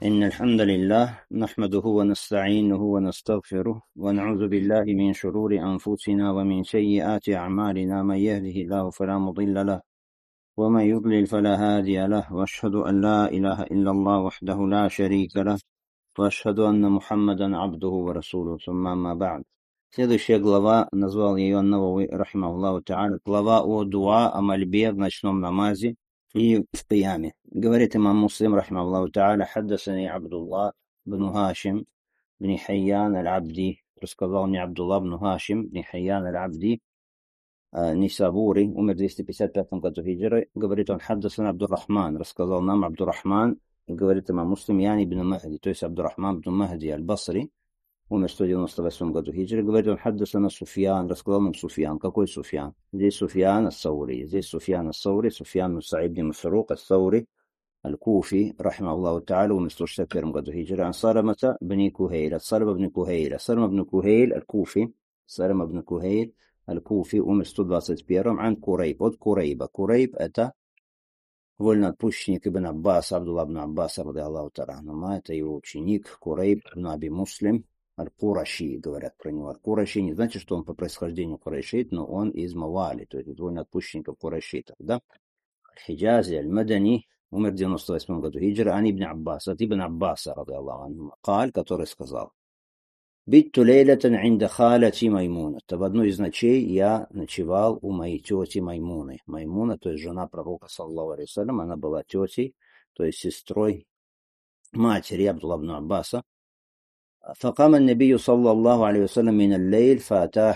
إن الحمد لله نحمده ونستعينه ونستغفره ونعوذ بالله من شرور أنفسنا ومن سيئات أعمالنا. من يهده الله فلا مضل له ومن يضلل فلا هادي له، وأشهد أن لا إله إلا الله وحده لا شريك له، وأشهد أن محمدا عبده ورسوله. ثم أما بعد. Следующая глава, назвал ее Ан-Навави рахимахуллаху та'аля, глава о дуа, о мольбе в ночном намазе и в кияме. Говорит имам Муслим рахимахуллаху та'аля: «Хаддасани Абдуллах бн Хашим бн Хайян аль-Абди». Рассказал мне Абдуллах бн Хашим бн Хайян аль-Абди, Нисабури, умер в 255 году хиджры. Говорит он: «Хаддасан Абдуррахман». Рассказал нам Абдуррахман, говорит имам Муслим, яни бн Махди, то есть Абдуррахман бн Махди аль-Басри, умер в 198 году хиджры. Говорит он: «Хаддасана Суфьян». Рассказал нам Суфьян. Какой Суфьян? Здесь Суфьян ас-Саури. Здесь Суфьян ас-Саури, Суфьян бн Саид бн Масрук ас-Саури аль-Куфи, рахимахуллаху та'аля, умер в 161 году хиджры. Ан Саламата бн Кухейль, от Салама бн Кухейля. Салама бн Кухейль аль-Куфи, Салама бн Кухейль аль-Куфи, умер в 121. Ан Курейб, от Курейба. Курейб — это вольноотпущенник Ибн Аббас, Абдулла бн Аббас, ради Аллаху та'аля, это его ученик Курейб бн Аби Муслим аль-Кураши, говорят про него. Аль-Кураши не значит, что он по происхождению курайшит, но он из Мавали, то есть вольноотпущенников курайшитов, да? Аль-Хиджази, Аль-Мадани, умер в 98 году хиджры. Ан Ибн Аббас, от Ибн Аббаса, ради Аллаху анху, Каль, который сказал: «Битту лейлатан инда халати Маймуна». В одну из ночей я ночевал у моей тети Маймуны. Маймуна, то есть жена пророка, саллаллаху алейхи вассалям, она была тетей, то есть сестрой матери Абдулла бн Аббаса. فقام النبي صلى الله عليه وسلم من الليل فأتى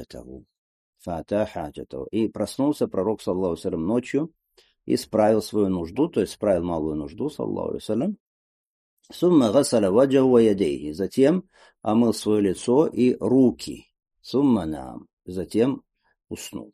حاجته. И проснулся пророк, саллаллаху алейхи вассалям, ночью и справил свою нужду, то есть справил малую нужду, саллаллаху алейхи вассалям. Сумма гасаля ваджаху ва ядейхи. Затем омыл свое лицо и руки. Сумма нам. Затем уснул.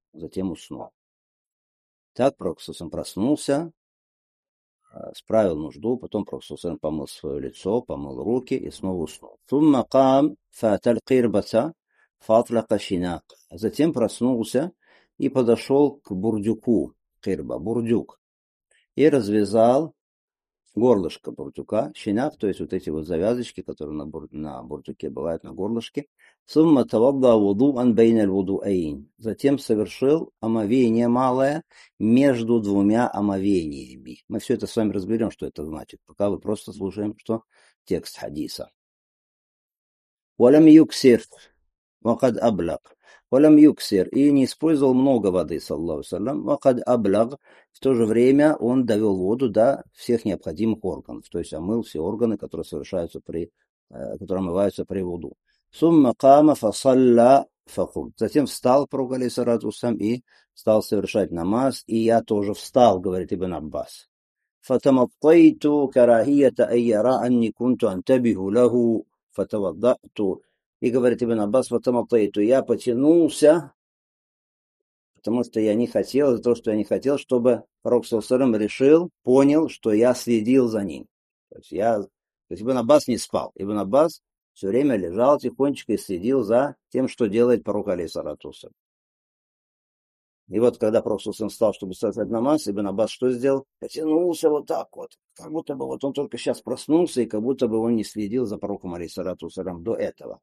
Так пророк проснулся, справил нужду, потом пророк помыл свое лицо, помыл руки и снова уснул. Сумма кам фаталь кирбата фатляка шинак. Затем проснулся и подошел к бурдюку, кирба, бурдюк, и развязал горлышко бурдюка, шинак, то есть вот эти вот завязочки, которые на бурдюке бывают, на горлышке. Сумма тавадда вудуан бейналь вудуэйн. Затем совершил омовение малое между двумя омовениями. Мы все это с вами разберем, что это значит, пока вы просто слушаем, что текст хадиса. Валям юксир вакад аблаг. Валям юксир, и не использовал много воды, саллаллаху алейхи вассалям. Вакад аблаг, в то же время он довел воду до всех необходимых органов, то есть омыл все органы, которые которые омываются при вуду. Сумма кама фасалля факум. Затем встал пророк, алейхиссалату вассалям, и стал совершать намаз, и я тоже встал, говорит Ибн Аббас. Фатаматтайту карахията айяра анни кунту антабиху лаху фатаваддату. И говорит Ибн Аббас: фатаматтайту, я потянулся, потому что я не хотел, из-за того, что я не хотел, чтобы пророк саллаллаху алейхи понял, что я следил за ним. То есть Ибн Аббас не спал. Ибн Аббас все время лежал тихонечко и следил за тем, что делает пророк, алейхиссалату вассалям. И вот, когда пророк саллаллаху алейхи вассалям встал, чтобы совершать намаз, Ибн Аббас что сделал? Потянулся вот так вот, как будто бы вот он только сейчас проснулся, и как будто бы он не следил за пророком, алейхиссалату вассалям, до этого.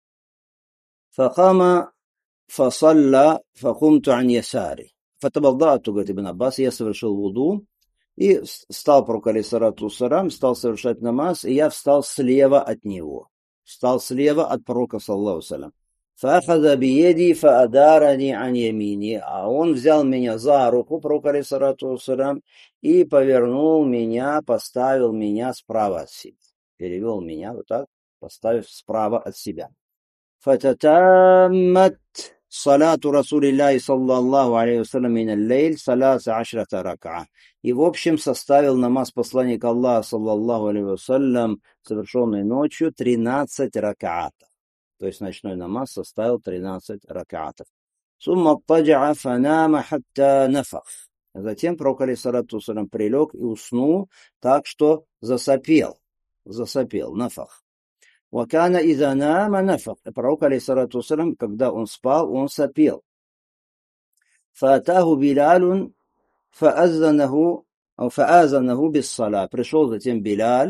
Фахама фасалля фахумту ан ясари. Фатабалдату, говорит Ибн Аббас, я совершил вуду, и встал пророк, алейхиссалату вассалям, стал совершать намаз, и я встал слева от него. Встал слева от пророка, саллаллаху алейхи вассалям. Фахаза биеди фаадарани ан ямини. А он взял меня за руку, пророк, алейхиссалату вассалям, и повернул меня, поставил меня справа от себя. Перевел меня вот так, поставив справа от себя. Фататаммат салату Расулиллахи саллаллаху алейхи вассалям мин аль-лейль саласа ашрата рак'a. И в общем составил намаз посланника Аллаха саллаллаху алейхи вассалям, совершенный ночью, 13 рак'атов. То есть ночной намаз составил 13 рак'атов. Сумма таджа'а фанама хатта нафах. Затем пророк, алейхиссалату вассалям, прилег и уснул так, что засопел, нафах. Вакана иза нама нафах. Пророк, алейхиссалату вассалям, когда он спал, он сопел. Фаатаху Билалун фаазанаху биссала. Пришел затем Билаль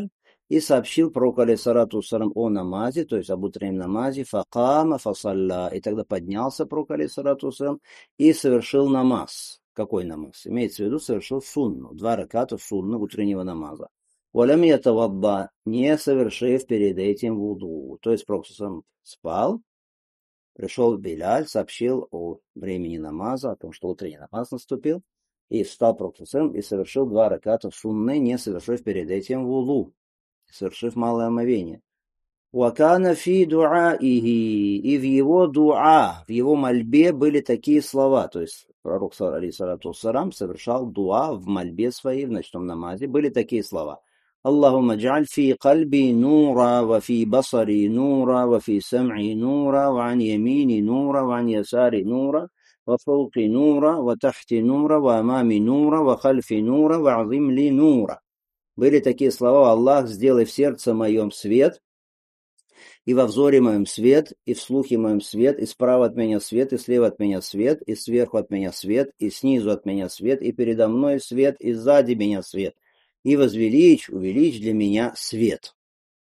и сообщил пророку алейхиссалату вассалам о намазе, то есть об утреннем намазе, факама фасалля, и тогда поднялся пророк алейхиссалату вассалам и совершил намаз. Какой намаз? Имеется в виду, совершил сунну, 2 раката сунны утреннего намаза. Валям ятавадда, не совершив перед этим вуду. То есть пророк спал, пришел Биляль, сообщил о времени намаза, о том, что утренний намаз наступил, и встал пророк и совершил 2 раката сунны, не совершив перед этим вуду, совершив малое омовение. Вакана фи дуаихи, и в его дуа, в его мольбе были такие слова, то есть пророк алейхиссалату вассалам совершал дуа в мольбе своей, в ночном намазе, были такие слова. Аллахумма джаль фи кальби нура, ва фи басари нура, ва фи сам'i нура, ва ан ямини нура, ва ан ясари нура, ва фауки нура, ва тахти нура, ва амами нура, ва хальфи нура, ва азим ли нура. Были такие слова: Аллах, сделай в сердце моем свет, и во взоре моем свет, и в слухе моем свет, и справа от меня свет, и слева от меня свет, и сверху от меня свет, и снизу от меня свет, и передо мной свет, и сзади меня свет. И увеличь для меня свет.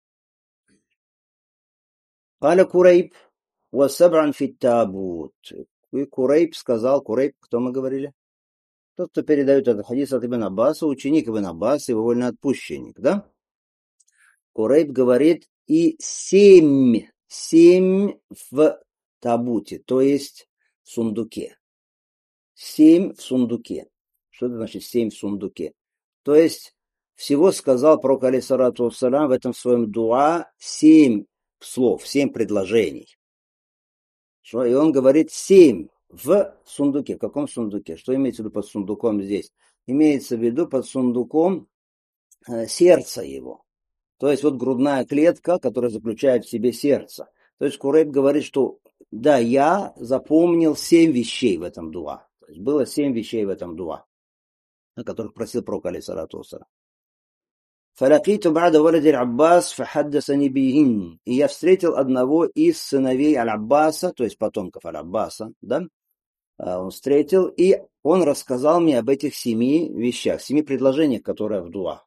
Каля Курейб васаб'ан фит табут. И Курейб сказал, Курейб, кто мы говорили? Тот, кто передает этот хадис от Ибн Аббаса, ученик Ибн Аббаса, его вольноотпущенник, да? Курейб говорит, и 7 в табуте, то есть в сундуке. 7 в сундуке. Что это значит 7 в сундуке? То есть всего сказал пророк алейхиссалату вассалям в этом своем дуа 7 слов, 7 предложений. И он говорит 7 в сундуке. В каком сундуке? Что имеется в виду под сундуком здесь? Имеется в виду под сундуком сердце его. То есть вот грудная клетка, которая заключает в себе сердце. То есть Курейб говорит, что да, я запомнил 7 вещей в этом дуа. То есть было 7 вещей в этом дуа, о которых просил пророк алейхиссалату вассалам. «Фалакиту ба'да валади аль-Аббас фахаддасани бихин». И я встретил одного из сыновей Аль-Аббаса, то есть потомков Аль-Аббаса, да? Он встретил, и он рассказал мне об этих 7 вещах, 7 предложениях, которые в дуа.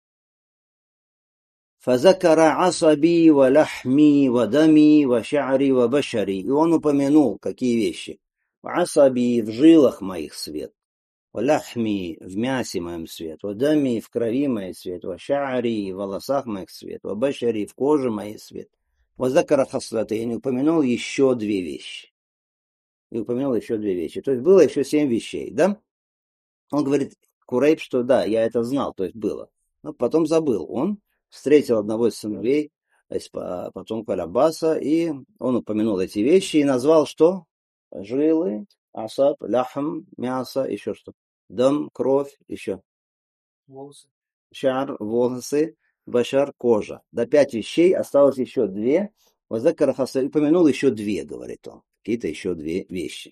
Фазакара асаби ва лахми ва дами ва ша'ри ва башари. И он упомянул, какие вещи. Асаби, в жилах моих свет. Ва лахми, в мясе моем свет. Ва дами, в крови моей свет. Ва ша'ри, в волосах моих свет. Ва башари, в коже моей свет. Ва закара хаслатейн. И упомянул еще 2 вещи. То есть было еще 7 вещей, да? Он говорит, Курейб, что да, я это знал, то есть было. Но потом забыл. Он встретил одного из сыновей, потомка Аль-Аббаса, и он упомянул эти вещи и назвал что? Жилы, асаб, ляхм, мясо, еще что? Дам, кровь, еще. Волосы. Шар, волосы, башар, кожа. До 5 вещей, осталось еще 2. Упомянул еще 2, говорит он. Какие-то еще 2 вещи.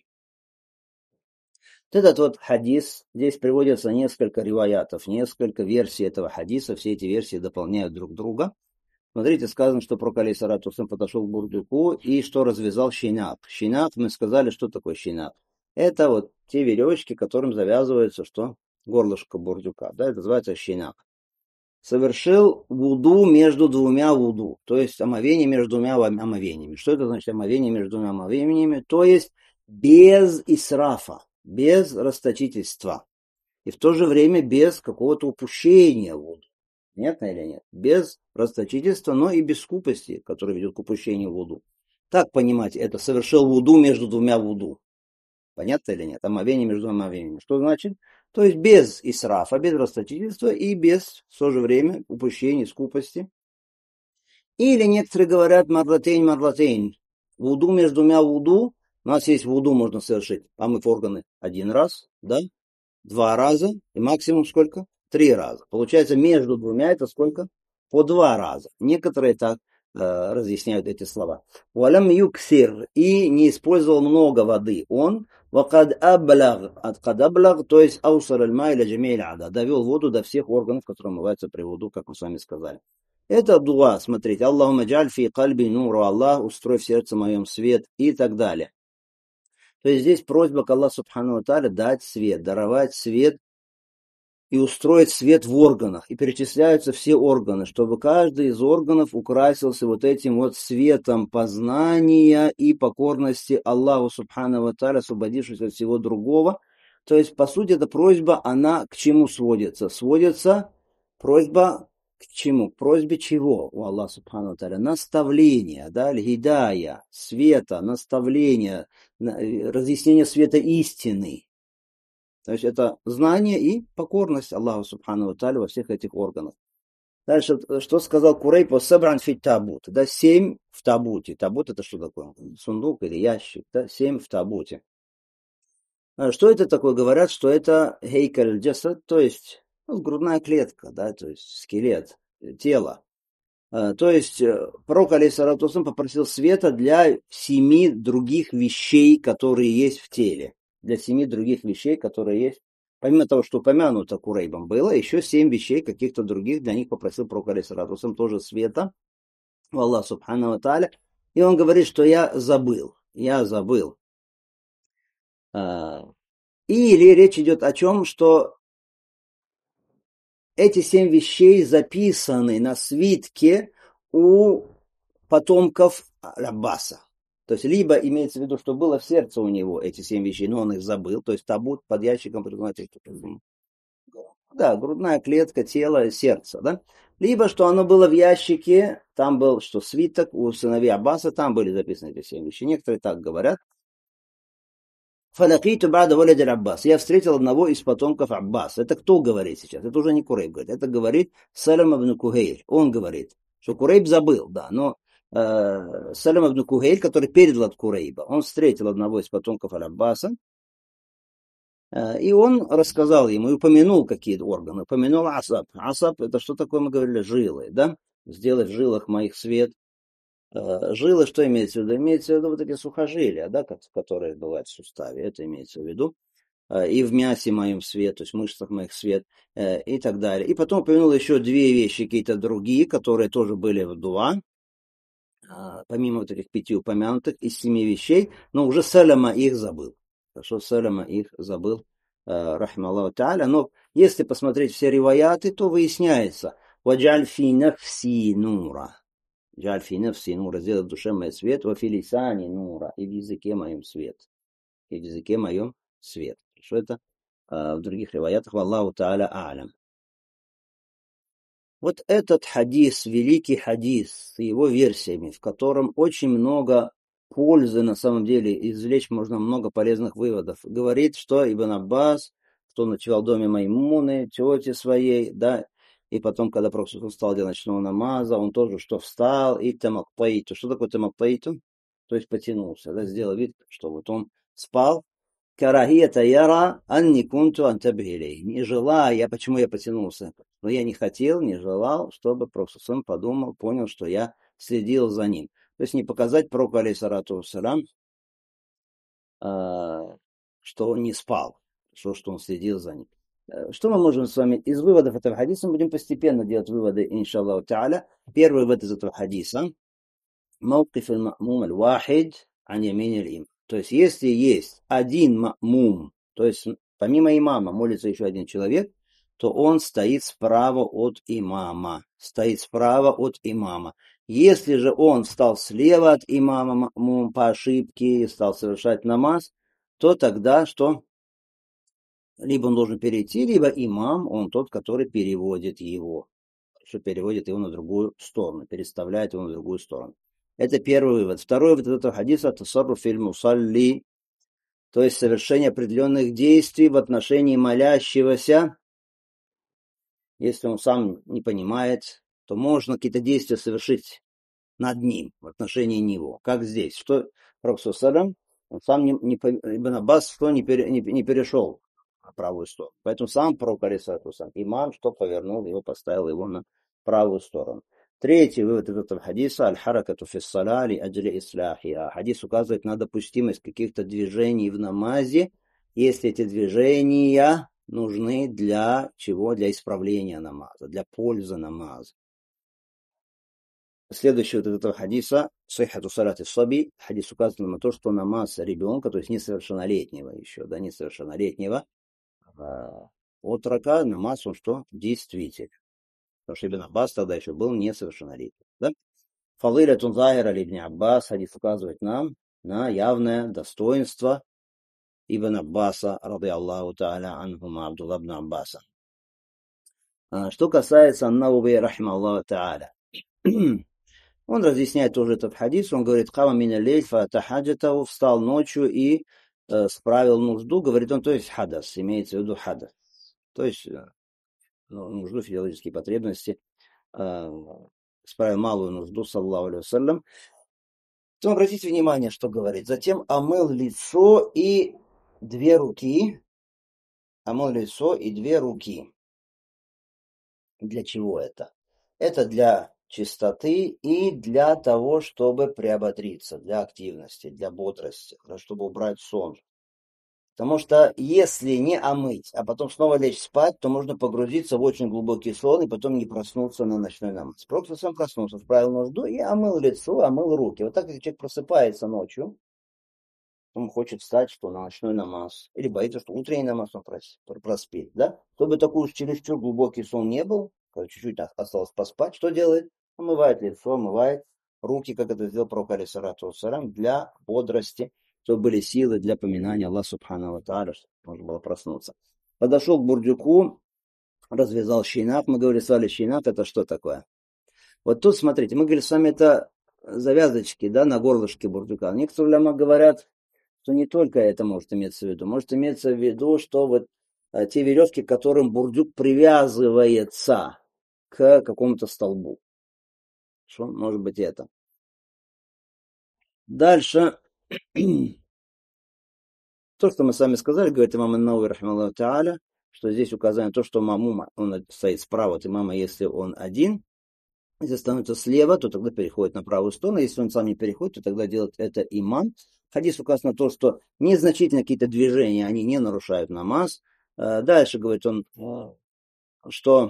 Этот вот хадис, здесь приводятся несколько риваятов, несколько версий этого хадиса, все эти версии дополняют друг друга. Смотрите, сказано, что пророк алейхиссалату вассалам подошел к бурдюку и что развязал щенак. Щенак, мы сказали, что такое щенак. Это вот те веревочки, которым завязывается что? Горлышко бурдюка, да, это называется щенак. Совершил вуду между 2 вуду, то есть омовение между 2 омовениями. Что это значит омовение между 2 омовениями? То есть без исрафа, без расточительства. И в то же время без какого-то упущения вуду. Понятно или нет? Без расточительства, но и без скупости, которая ведет к упущению вуду. Так понимать, это совершил вуду между 2 вуду. Понятно или нет? Омовение между 2 омовениями. Что значит? То есть без исрафа, без расточительства и без, в то же время, упущений, скупости. Или некоторые говорят марлатейн. Вуду между 2 вуду. У нас есть вуду, можно совершить, помыв органы 1 раз, да? 2 раза. И максимум сколько? 3 раза. Получается, между 2 это сколько? По 2 раза. Некоторые так разъясняют эти слова. Валям юксир. И не использовал много воды. Он вакад аблаг, то есть аусар аль-ма или джамиль ада. Довел воду до всех органов, которые омываются при вуду, как мы с вами сказали. Это дуа, смотрите. Аллахумма джаль фи кальби нуру, Аллах, устрой в сердце моем свет и так далее. То есть здесь просьба к Аллаху субхану ва тааля дать свет, даровать свет и устроить свет в органах. И перечисляются все органы, чтобы каждый из органов украсился вот этим вот светом познания и покорности Аллаху Субхану ва Тааля, освободившись от всего другого. То есть, по сути, эта просьба, она к чему сводится? Сводится просьба к чему? К просьбе чего у Аллаха Субхану ва Тааля? Наставления, да, аль-гидая, света, наставления, разъяснение света истины. То есть это знание и покорность Аллаху Субхану ва Тааля во всех этих органах. Дальше, что сказал Курейб, «Сабран фи табут». Да, 7 в табуте. Табут это что такое? Сундук или ящик, да, 7 в табуте. Что это такое? Говорят, что это хейкаль джасад, то есть грудная клетка, да, то есть скелет, тело. То есть пророк, алейхиссалату вассалам, попросил света для 7 других вещей, которые есть в теле. Для 7 других вещей, которые есть. Помимо того, что упомянуто Курейбом было, еще 7 вещей каких-то других, для них попросил пророк, алейхиссалату вассалам, тоже света у Аллаха Субхану ва Тааля. И он говорит, что я забыл. Или речь идет о чем, что эти 7 вещей записаны на свитке у потомков Аббаса. То есть, либо имеется в виду, что было в сердце у него эти 7 вещей, но он их забыл. То есть, табут под ящиком, да, грудная клетка, тело, сердце, да. Либо, что оно было в ящике, там был, что свиток у сыновей Аббаса, там были записаны эти 7 вещей. Некоторые так говорят. Фалакиту бада валядь Аббас. Я встретил одного из потомков Аббаса. Это кто говорит сейчас? Это уже не Курейб говорит. Это говорит Салам ибн Кухейль. Он говорит, что Курейб забыл, да, но Салам ибн Кухейль, который передал от Курейба, он встретил одного из потомков Аббаса, и он рассказал ему и упомянул какие органы. Упомянул асаб. Асаб это что такое, мы говорили, жилы, да? Сделай в жилах моих свет. Жилы, что имеется в виду? Имеется в виду вот эти сухожилия, да, которые бывают в суставе, это имеется в виду. И в мясе моем свет, то есть в мышцах моих свет, и так далее. И потом упомянул еще 2 вещи, какие-то другие, которые тоже были в дуа, помимо вот этих 5 упомянутых, из 7 вещей, но уже Салама их забыл. Хорошо, Салама их забыл, рахма Аллаху та'аля. Но если посмотреть все риваяты, то выясняется, «Ваджаль фи нафси нура». Джаль фи нафси нура, сделай в душе моей свет, во филисани нура, и в языке моем свет. И в языке моем свет. Что это в других риваятах, валлаху та'аля а'лям. Вот этот хадис, великий хадис с его версиями, в котором очень много пользы на самом деле, извлечь можно много полезных выводов, говорит, что Ибн Аббас, кто ночевал в доме Маймуны, тети своей, да, и потом, когда Пророк встал для ночного намаза, он тоже что встал и тамактаиту. Что такое тамактаиту? То есть потянулся, да, сделал вид, что вот он спал. Карахията яра анни кунту антабхилей. Не желая, почему я потянулся? Но я не хотел, не желал, чтобы Пророк подумал, понял, что я следил за ним. То есть не показать Пророку, алейхиссалату вассалам, что он не спал, что он следил за ним. Что мы можем с вами из выводов этого хадиса, мы будем постепенно делать выводы, иншаллаху та'аля. Первый вывод из этого хадиса. Мауқиф аль-ма'мум аль-вахид ан ямин аль-им. То есть, если есть один ма'мум, то есть помимо имама молится еще один человек, то он стоит справа от имама. Стоит справа от имама. Если же он встал слева от имама ма'мум по ошибке и стал совершать намаз, то тогда что? Либо он должен перейти, либо имам, он тот, который переводит его. Что переводит его на другую сторону, переставляет его на другую сторону. Это первый вывод. Второй вывод этого хадиса — тасарруф фил мусалли, то есть совершение определенных действий в отношении молящегося. Если он сам не понимает, то можно какие-то действия совершить над ним, в отношении него. Как здесь. Что Пророк саллаллаху, он сам Ибн Аббас, что не перешел на правую сторону. Поэтому сам Пророк, алейхиссалату вассалам, имам, что повернул его, поставил его на правую сторону. Третий вывод из этого хадиса — аль-харакату фи ссаля ли аджли исляхиха. Хадис указывает на допустимость каких-то движений в намазе, если эти движения нужны для чего? Для исправления намаза, для пользы намаза. Следующий вот этого хадиса, сихату салати саби, хадис указывает на то, что намаз ребенка, то есть несовершеннолетнего еще, да, несовершеннолетнего, отрока намаз, он что? Действителен. Потому что Ибн Аббас тогда еще был несовершеннолетним. Да? Фадилятун Захира Ибн Аббас, хадис указывает нам на явное достоинство Ибн Аббаса, рады Аллаху та'аля анхума, Абдулла ибн Аббаса. Что касается Ан-Навави, рахима Аллаху та'аля. Он разъясняет тоже этот хадис, он говорит, «Кама мина лейль фатахаджатаху», встал ночью и справил нужду, говорит он, то есть хадас, имеется в виду хадас, то есть нужду, физиологические потребности, справил малую нужду, саллаху алейхи вассалям. То обратите внимание, что говорит. Затем омыл лицо и две руки. Омыл лицо и две руки. Для чего это? Это для чистоты и для того, чтобы приободриться, для активности, для бодрости, чтобы убрать сон. Потому что если не омыть, а потом снова лечь спать, то можно погрузиться в очень глубокий сон и потом не проснуться на ночной намаз. Просто сам проснулся, вправил нужду и омыл лицо, омыл руки. Вот так, как человек просыпается ночью, он хочет встать, что на ночной намаз, или боится, что утренний намаз он проспит, да? Чтобы такой уж чересчур глубокий сон не был, когда чуть-чуть осталось поспать, что делает? Омывает лицо, омывает руки, как это сделал пророк алейхиссалату вассалям, для бодрости, чтобы были силы для поминания Аллаха субхану ва тааля, чтобы можно было проснуться. Подошел к бурдюку, развязал щейнак, мы говорили с вами, щейнак это что такое? Вот тут, смотрите, мы говорили с вами, это завязочки, да, на горлышке бурдюка. Некоторые уляма говорят, что не только это может иметься в виду. Может иметься в виду, что вот те веревки, к которым бурдюк привязывается к какому-то столбу. Что может быть это? Дальше. То, что мы с вами сказали, говорит имам Ан-Навави, рахимахуллаху та'аля, что здесь указано то, что мамума, он стоит справа от имама, если он один. Если становится слева, то тогда переходит на правую сторону. Если он сам не переходит, то тогда делает это имам. Хадис указано то, что незначительно какие-то движения, они не нарушают намаз. Дальше говорит он, что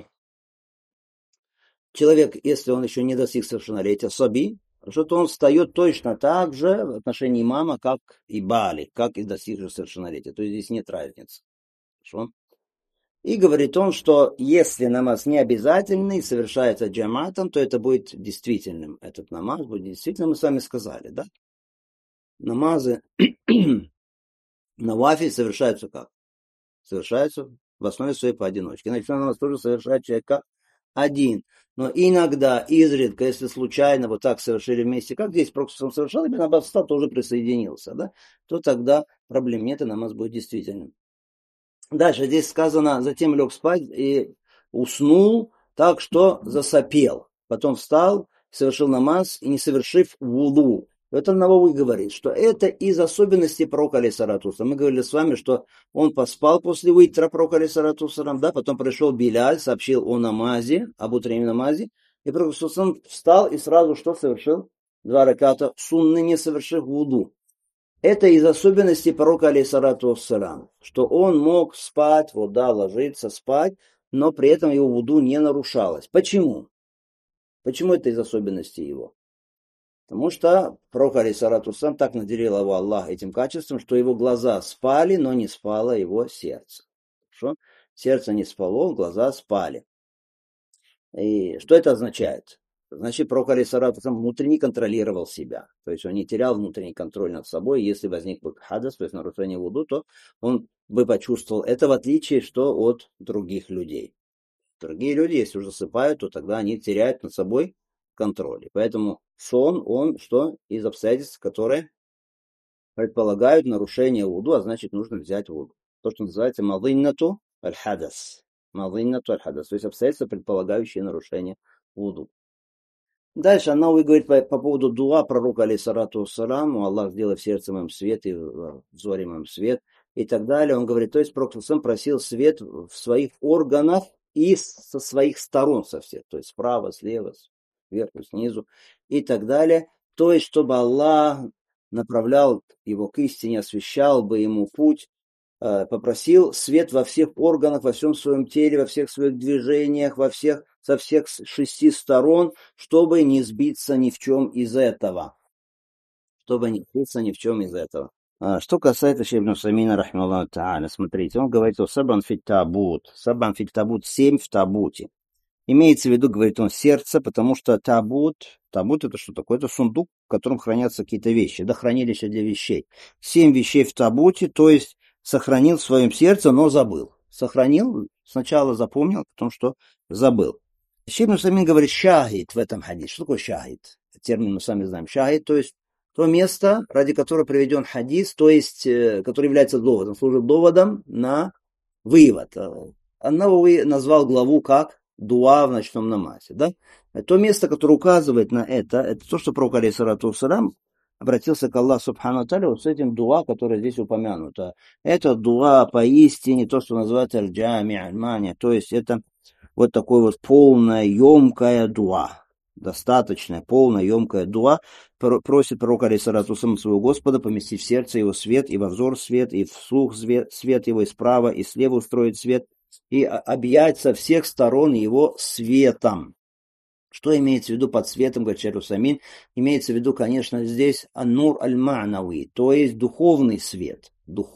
человек, если он еще не достиг совершеннолетия, соби, что-то он встает точно так же в отношении имама, как и бали, как и достиг совершеннолетия. То есть здесь нет разницы. Хорошо? И говорит он, что если намаз не обязательный, совершается джаматом, то это будет действительным. Этот намаз будет действительным, мы с вами сказали, да? Намазы навафиль совершаются как? Совершаются в основе своей поодиночке. Ночной намаз тоже совершает человек как один. Но иногда, изредка, если случайно вот так совершили вместе, как здесь Пророк совершал, и Ибн Аббас тоже присоединился, да? То тогда проблем нет, и намаз будет действительным. Дальше здесь сказано, затем лег спать и уснул так, что засопел. Потом встал, совершил намаз и не совершив вуду. Это Навави говорит, что это из особенностей пророка алейхиссалату вассалям. Мы говорили с вами, что он поспал после витра пророка алейхиссалату вассалям, да, потом пришел Биляль, сообщил о намазе, об утреннем намазе, и пророк встал и сразу что совершил? 2 раката сунны, не совершив вуду. Это из особенностей пророка алейхиссалату вассалям, что он мог спать, вот да, ложиться, спать, но при этом его вуду не нарушалось. Почему? Почему это из особенностей его? Потому что пророк алейхиссалату вассалям так наделил его Аллах этим качеством, что его глаза спали, но не спало его сердце. Хорошо? Сердце не спало, глаза спали. И что это означает? Значит, пророк алейхиссалату вассалям внутренне контролировал себя. То есть он не терял внутренний контроль над собой. Если возник бы хадас, то есть нарушение вуду, то он бы почувствовал это, в отличие что от других людей. Другие люди, если уже засыпают, то тогда они теряют над собой контроль. И поэтому сон, он что? Из обстоятельств, которые предполагают нарушение вуду, а значит нужно взять вуду. То, что называется мадиннату аль-хадас. Мадиннату аль-хадас. То есть обстоятельства, предполагающие нарушение вуду. Дальше Ан-Навави говорит по поводу дуа пророка алейхиссалату вассалам, Аллах сделай в сердце моем свет и в взоре моем свет и так далее. Он говорит, то есть пророк сам просил свет в своих органах и со своих сторон со всех, то есть справа, слева, сверху, снизу и так далее. То есть, чтобы Аллах направлял его к истине, освещал бы ему путь, попросил свет во всех органах, во всем своем теле, во всех своих движениях, со всех 6 сторон, чтобы не сбиться ни в чем из этого. Чтобы не сбиться ни в чем из этого. Что касается Шейх Самина, рахмаллаху та'аля, смотрите, он говорит о сабан фит табут, 7 в табуте. Имеется в виду, говорит он, сердце, потому что табут это что такое? Это сундук, в котором хранятся какие-то вещи, да, хранилище для вещей. 7 вещей в табуте, то есть сохранил в своем сердце, но забыл. Сохранил, сначала запомнил, потом что забыл. Шейх Самин говорит шахид в этом хадисе. Что такое шахид? Термин мы сами знаем. Шахид, то есть то место, ради которого приведен хадис, то есть, который является доводом, служит доводом на вывод. Ан-Навави назвал главу как дуа в ночном намазе. Да? То место, которое указывает на это то, что пророк алейхиссалату вассалям обратился к Аллаху субхану ва тааля вот с этим дуа, которое здесь упомянуто. Это дуа поистине, то, что называется аль-джами, аль-мани, то есть это вот такое вот полное, емкое дуа. Достаточная, полная, емкая дуа. Просит пророк алейхиссалату вассалям своего Господа поместить в сердце его свет, и во взор свет, и вслух свет его, и справа, и слева устроить свет, и объять со всех сторон его светом. Что имеется в виду под светом, говорит Шейх Усаймин? Имеется в виду, конечно, здесь аннур аль-ма'нави, то есть духовный свет,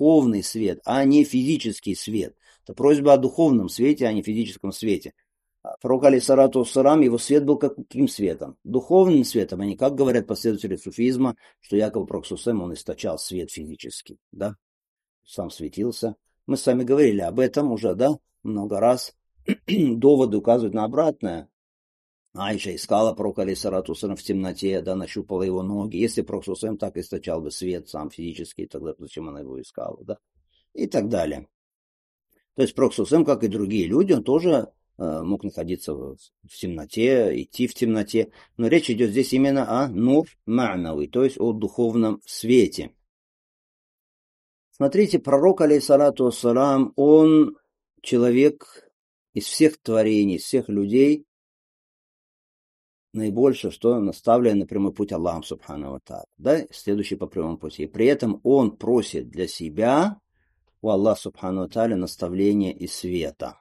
а не физический свет. Это просьба о духовном свете, а не физическом свете. Пророк алейхиссалату вассалам, его свет был каким светом? Духовным светом, а не как говорят последователи суфизма, что якобы пророк Сусем, он источал свет физический, да? Сам светился. Мы с вами говорили об этом уже, да, много раз. Доводы указывают на обратное. Айша искала пророка алейхиссалату вассалам в темноте, да, нащупала его ноги. Если пророк Сусем так источал бы свет сам физический, тогда зачем она его искала, да? И так далее. То есть пророк Сусем, как и другие люди, он тоже мог находиться в темноте, идти в темноте. Но речь идет здесь именно о нур ма'нави, то есть о духовном свете. Смотрите, пророк, алейхиссалату вассалам, он человек из всех творений, из всех людей, наибольше, что наставляя на прямой путь Аллаху субхану ва тааля, да, следующий по прямому пути. При этом он просит для себя у Аллаха субхану ва тааля наставления и света.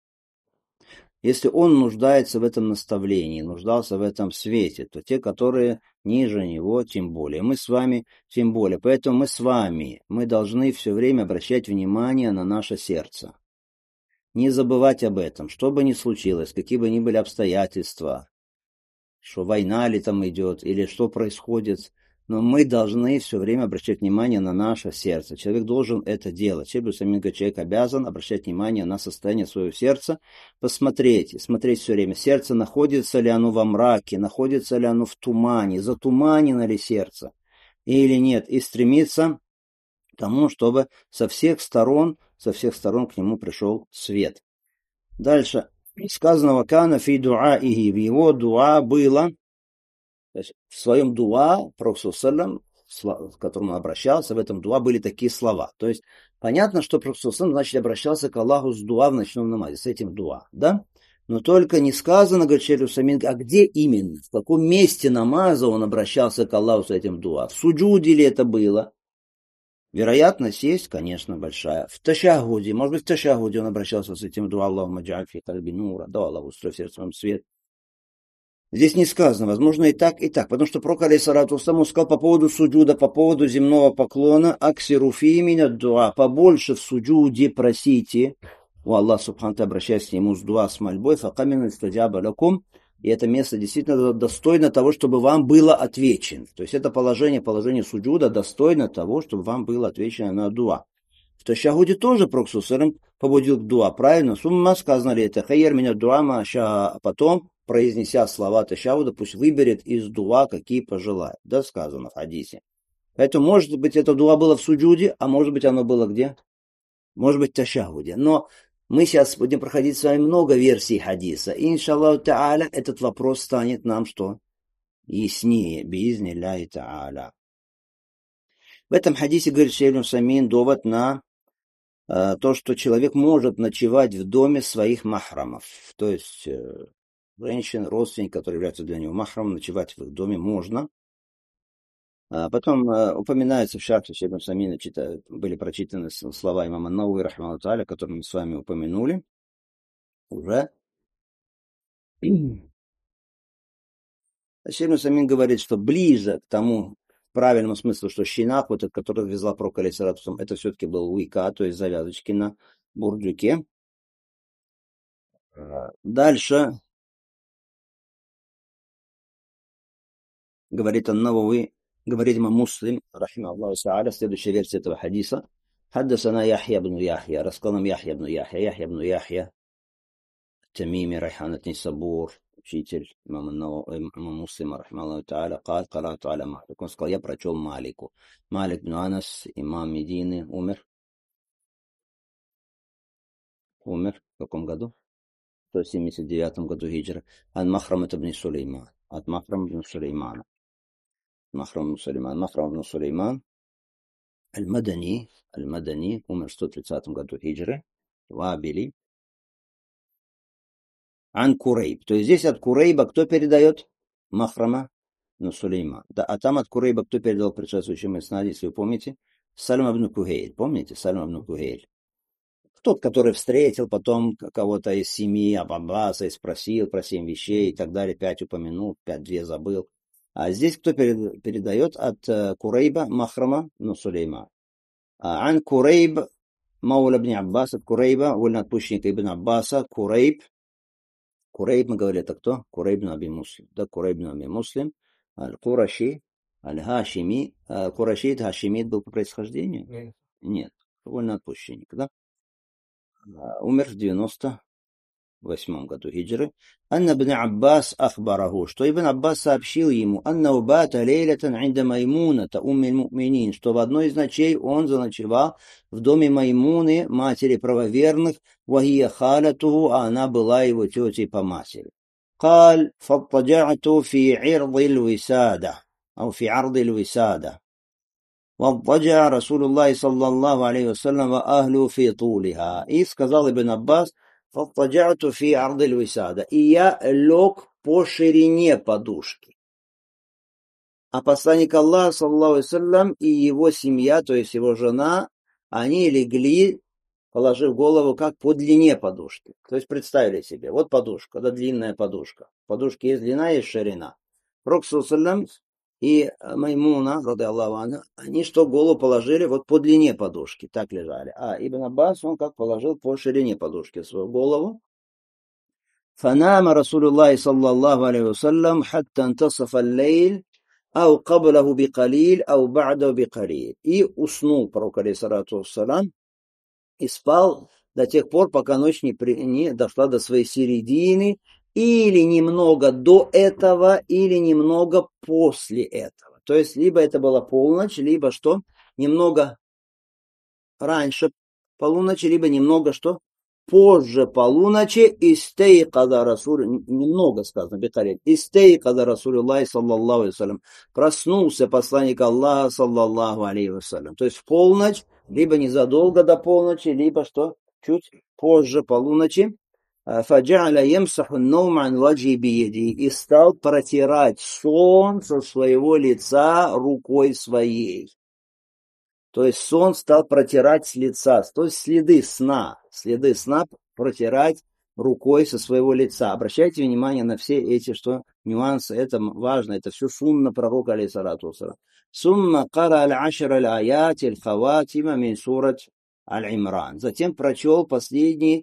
Если он нуждается в этом наставлении, нуждался в этом свете, то те, которые ниже него, тем более. Мы с вами, тем более. Поэтому мы должны все время обращать внимание на наше сердце. Не забывать об этом, что бы ни случилось, какие бы ни были обстоятельства, что война ли там идет, или что происходит, но мы должны все время обращать внимание на наше сердце. Человек должен это делать. Человек обязан обращать внимание на состояние своего сердца, смотреть все время, сердце, находится ли оно во мраке, находится ли оно в тумане, затуманено ли сердце или нет, и стремиться к тому, чтобы со всех сторон к нему пришел свет. Дальше. Сказанного кана фи дуаихи, в его дуа было, то есть в своем дуа, пророк саллаллаху, к которому он обращался, в этом дуа были такие слова. То есть понятно, что пророк саллаллаху, значит, обращался к Аллаху с дуа в ночном намазе, с этим дуа, да? Но только не сказано, говорит Шейх Усаймин, а где именно, в каком месте намаза он обращался к Аллаху с этим дуа? В суджуде ли это было? Вероятность есть, конечно, большая. В ташахуде, может быть, в ташахуде он обращался с этим дуа Аллахумма джа'аль фи кальби нура, да, Аллах, устрой в сердце вам свет. Здесь не сказано, возможно, и так, потому что пророк алейхиссалату вассалам сказал по поводу суджуда, по поводу земного поклона, аксиру фи мина дуа, побольше в суджуде просите, у Аллаха субхану ва, обращаясь к нему с дуа, с мольбой, факамину истаджаба лакум, и это место действительно достойно того, чтобы вам было отвечено. То есть это положение суджуда достойно того, чтобы вам было отвечено на дуа. В ташахуде тоже пророк саллаллаху побудил к дуа, правильно? Сумма сказано ли это, хайер меня дуа маша, а потом, произнеся слова ташахуда, пусть выберет из дуа, какие пожелает. Да, сказано в хадисе. Поэтому, может быть, это дуа было в суджуде, а может быть, оно было где? Может быть, в ташахуде. Но мы сейчас будем проходить с вами много версий хадиса. И, иншаллаху та'аля, этот вопрос станет нам что? Яснее. Биизни ляхи та'аля. В этом хадисе, говорит Шейх Усаймин, довод на то, что человек может ночевать в доме своих махрамов. То есть женщин, родственники, которые являются для него махрамом, ночевать в их доме можно. Потом упоминается в шархе Шейх Усаймина, были прочитаны слова имама Навави, рахмаллаху тааля, которые мы с вами упомянули уже. Шейх Усаймин говорит, что ближе к тому правильному смыслу, что щенах, вот этот, который везла пророк, алейхиссалату, это все-таки был уика, то есть завязочки на бурдюке. Дальше говорит Ан-Навави, говорит имам Муслим, рахима Аллаху та'аля, следующая версия этого хадиса. حدثنا يحيى بن يحيى рассказал нам Яхья бн Яхья Тамими Райханат Нисабур, учитель имама Муслима, рахима Аллаху та'аля, قرأت على Малик. Он сказал, я прочел Малику. Малик бн Анас, имам Медины, умер в каком году? В 179 году хиджры. Ан Махрам ибн Сулейман. От Махрам ибн Сулеймана. Махрам ибн Сулейман Аль-Мадани умер в 130 году хиджры. Вабили. Ан Курейб. То есть здесь от Курейба кто передает? Махрама ибн Сулейман. Да, а там от Курейба кто передал предшествующему иснаде, если вы помните? Салим ибн Кухейль. Помните? Салим ибн Кухейль. Тот, который встретил потом кого-то из семьи Аббаса и спросил про 7 вещей и так далее, 5 упомянул, 5-2 забыл. А здесь кто передает от Курейба Махрама ибн Сулейман. Ан Курейб Маула ибн Аббас, от Курейба, вольноотпущенника ибн Аббаса, Курейб, мы говорили, это кто? Курейб ибн Аби Муслим. Да, Курейб ибн Аби Муслим, Аль-Кураши, Аль-Хашими. Кураши, Хашимит был по происхождению? Нет, вольноотпущенник, да? Умер в 98 году хиджры. Анна ибн Аббас ахбараху, что Ибн Аббас сообщил ему, анна убата лейлятан инда Маймуната, уммиль му'минин, что в одной из ночей он заночевал в доме Маймуны, матери правоверных, вахия халятуху, а она была его тетей по матери. قال فاضطجعت في عرض الوسادة أو في عرض الوسادة وَضَّجَعَ رسول الله صلى الله عليه وسلم وأهله في طولها. И сказал Ибн Аббас, فَضَّجَعْتُ فِي عَرْضِ الْوِسَادَةِ. И я лег по ширине подушки. А посланник Аллаха, саллаллаху алейхи вассалям, и его семья, то есть его жена, они легли, положив голову как по длине подушки. То есть представили себе, вот подушка, да, длинная подушка. В подушке есть длина, есть ширина. Пророк, саллаллаху алейхи вассалям, и Маймуна, рады Аллаху анха, они что, голову положили вот по длине подушки, так лежали. А Ибн Аббас, он как положил по ширине подушки свою голову. Фанама Расулуллахи саллаллаху алейхи вассалям хатта антасафа аль-лейль, ау каблаху бикалиль, ау ба'даху бикалиль. И уснул пророк, алейхиссалату вассалам, и спал до тех пор, пока ночь не дошла до своей середины, или немного до этого, или немного после этого. То есть, либо это была полночь, либо что? Немного раньше полуночи, либо немного что? Позже полуночи. Истейкада Расуль, немного сказано, бекарель. Истейкада Расулюллахи саллаллаху алейхи вассалям. Проснулся посланник Аллаха саллаллаху алейхи вассалям. То есть в полночь, либо незадолго до полночи, либо что? Чуть позже полуночи. Фаджа'аля ямсаху ан-навм ан ваджи бияди, и стал протирать сон со своего лица рукой своей. То есть сон стал протирать с лица, то есть следы сна протирать рукой со своего лица. Обращайте внимание на все эти нюансы, это важно, это все сунна пророка, алейхиссалату вассалам. Сумма кара аль-ашра аль-аят аль-хаватима мин сурат аль-Имран. Затем прочел 10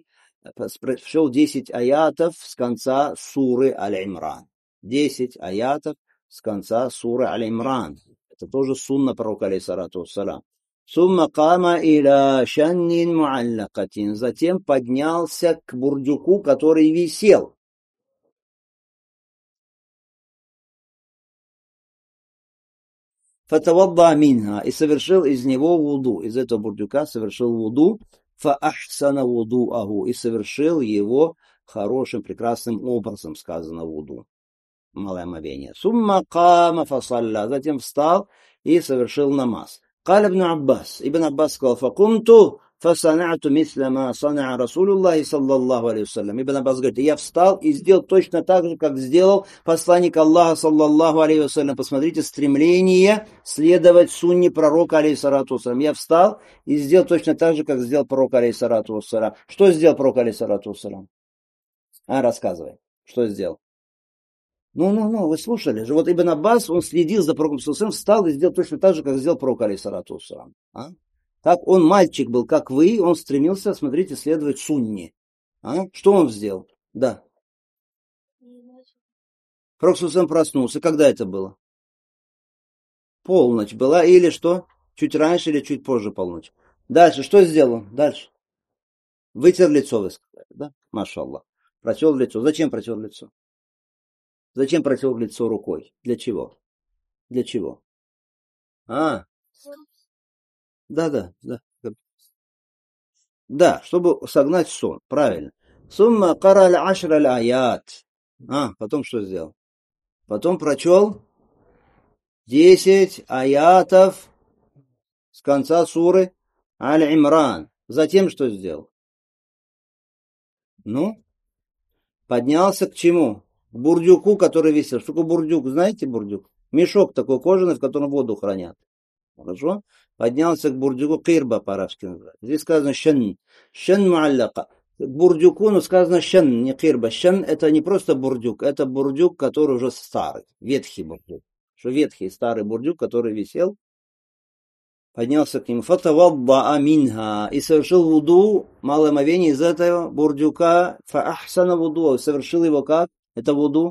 аятов с конца суры Аль-Имран. 10 аятов с конца суры Аль-Имран. Это тоже сунна пророка, алейхиссалату вассалам. Сумма кама иля шаннин муаллакатин. Затем поднялся к бурдюку, который висел. Фатавадда минха. И совершил из него вуду. Из этого бурдюка совершил вуду. Фаахсана вудуаху. И совершил его хорошим, прекрасным образом, сказано вуду. Малое омовение. Сумма кама фасалля. Затем встал и совершил намаз. قال ابن عباس. Ибн Аббас сказал, فقمت فصنعت مثل ما صنع رسول الله صلى الله عليه وسلم. Ибн Аббас говорит, я встал и сделал точно так же, как сделал посланник Аллаха, саллаллаху алейхи вассалям. Посмотрите, стремление следовать сунне пророка, алейхиссалату вассалям. Я встал и сделал точно так же, как сделал пророк, алейхиссалату вассалям. Что сделал пророк, алейхиссалату вассалям? Рассказывай, что сделал? Вы слушали же. Вот Ибн Аббас, он следил за пророком ﷺ, встал и сделал точно так же, как сделал пророк, алейхиссалату вассалам. Так он мальчик был, как вы, он стремился, смотрите, следовать сунне. Что он сделал? Да. Пророк ﷺ проснулся. Когда это было? Полночь была или что? Чуть раньше или чуть позже полночь. Дальше, что сделал? Дальше. Вытер лицо, вы сказали, да? Машаллах. Протер лицо. Зачем протер лицо? Зачем протер лицо рукой? Для чего? Для чего? Да. Да, чтобы согнать сон. Правильно. Сумма караль ашра аят. Потом что сделал? Потом прочел 10 аятов с конца суры Аль-Имран. Затем что сделал? Поднялся к чему? К бурдюку, который висел. Что такое бурдюк? Знаете бурдюк? Мешок такой кожаный, в котором воду хранят. Хорошо? Поднялся к бурдюку, кирба по-арабски называется. Здесь сказано шан. Шан муалляка. К бурдюку, сказано шан, не кирба. Шан это не просто бурдюк, это бурдюк, который уже старый, ветхий бурдюк. Что ветхий, старый бурдюк, который висел, поднялся к нему. Фатавадда аминха. И совершил вуду, малое омовение из этого бурдюка. Фаахсана вуду. Совершил его как? Это вуду?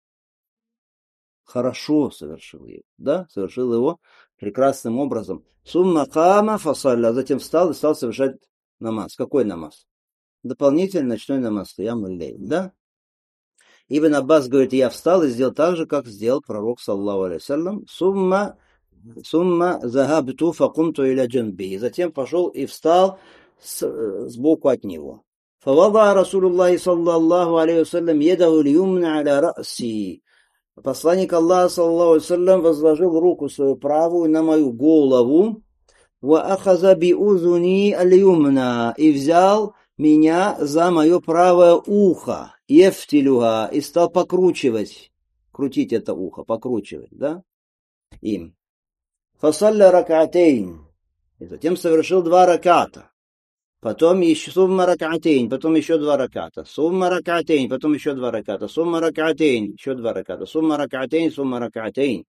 Хорошо совершил его. Да? Совершил его прекрасным образом. Сумма кама фасалля. Затем встал и стал совершать намаз. Какой намаз? Дополнительный ночной намаз. Ямуль-лейль. Да? Ибн Аббас говорит, я встал и сделал так же, как сделал пророк, саллаллаху алейхи вассалям. Сумма захабту факумту иля джанби. Затем пошел и встал сбоку от него. Фавада Расулуллахи саллаллаху алейхи вассалям едаху льюмна аля раси. Посланник Аллаха саллаллаху алейхи вассалям возложил руку свою правую на мою голову. Ва ахаза би узуни аль-юмна. И взял меня за мое правое ухо. Ефтилюха. И стал покручивать. Крутить это ухо, покручивать, да? Им. Фасалля ракатейн. И затем совершил 2 раката. Потом еще сумма ракатейн, потом еще 2 раката. Сумма ракатейн, потом еще 2 раката. Сумма ракатейн, еще 2 раката. Сумма ракатейн, сумма ракатейн.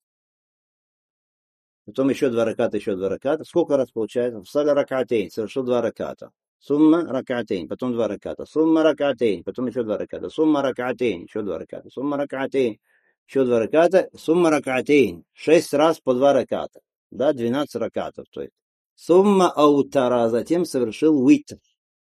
Потом еще 2 раката, еще 2 раката. Сколько раз получается? Фасалля ракатейн, совершил 2 раката. Сумма ракатейн, потом 2 раката. Сумма ракатейн, потом еще 2 раката. Сумма ракатейн, еще 2 раката. Сумма ракатейн, еще 2 раката. Сумма ракатейн, 6 раз по 2 раката. Да, 12 ракатов, то есть. Сумма аутара, затем совершил витр.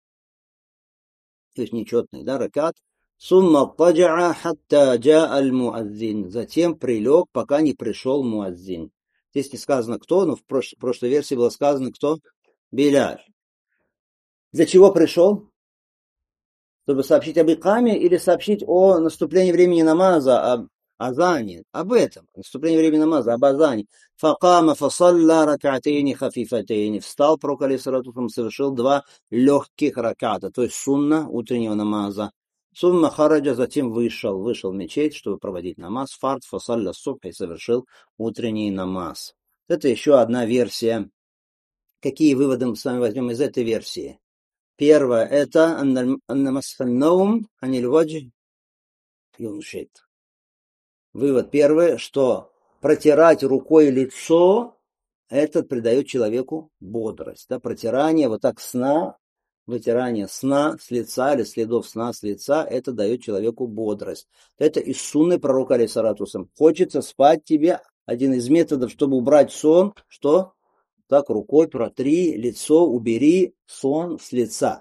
То есть нечетный, да, ракат. Сумма таджаа хатта джаа аль-муаззин. Затем прилег, пока не пришел муаззин. Здесь не сказано кто, но в прошлой версии было сказано кто? Биляль. Для чего пришел? Чтобы сообщить об икаме или сообщить о наступлении времени намаза, об азане, об этом, наступлении времени намаза, об азане. Факама фасалла ракатейни хафифатейни. Встал, пророк алейхиссалату вассалам, совершил 2 легких раката, то есть сунна утреннего намаза. Сумма хараджа, затем вышел в мечеть, чтобы проводить намаз. Фард фасалля субх и совершил утренний намаз. Это еще одна версия. Какие выводы мы с вами возьмем из этой версии? Первое, это аннамасфаннаум анильваджи юншит. Вывод первый, что протирать рукой лицо, это придает человеку бодрость. Да? Протирание вот так сна, вытирание сна с лица или следов сна с лица, это дает человеку бодрость. Это из сунны пророка алейхиссалату вассалям. Хочется спать тебе, один из методов, чтобы убрать сон, что? Так рукой протри лицо, убери сон с лица.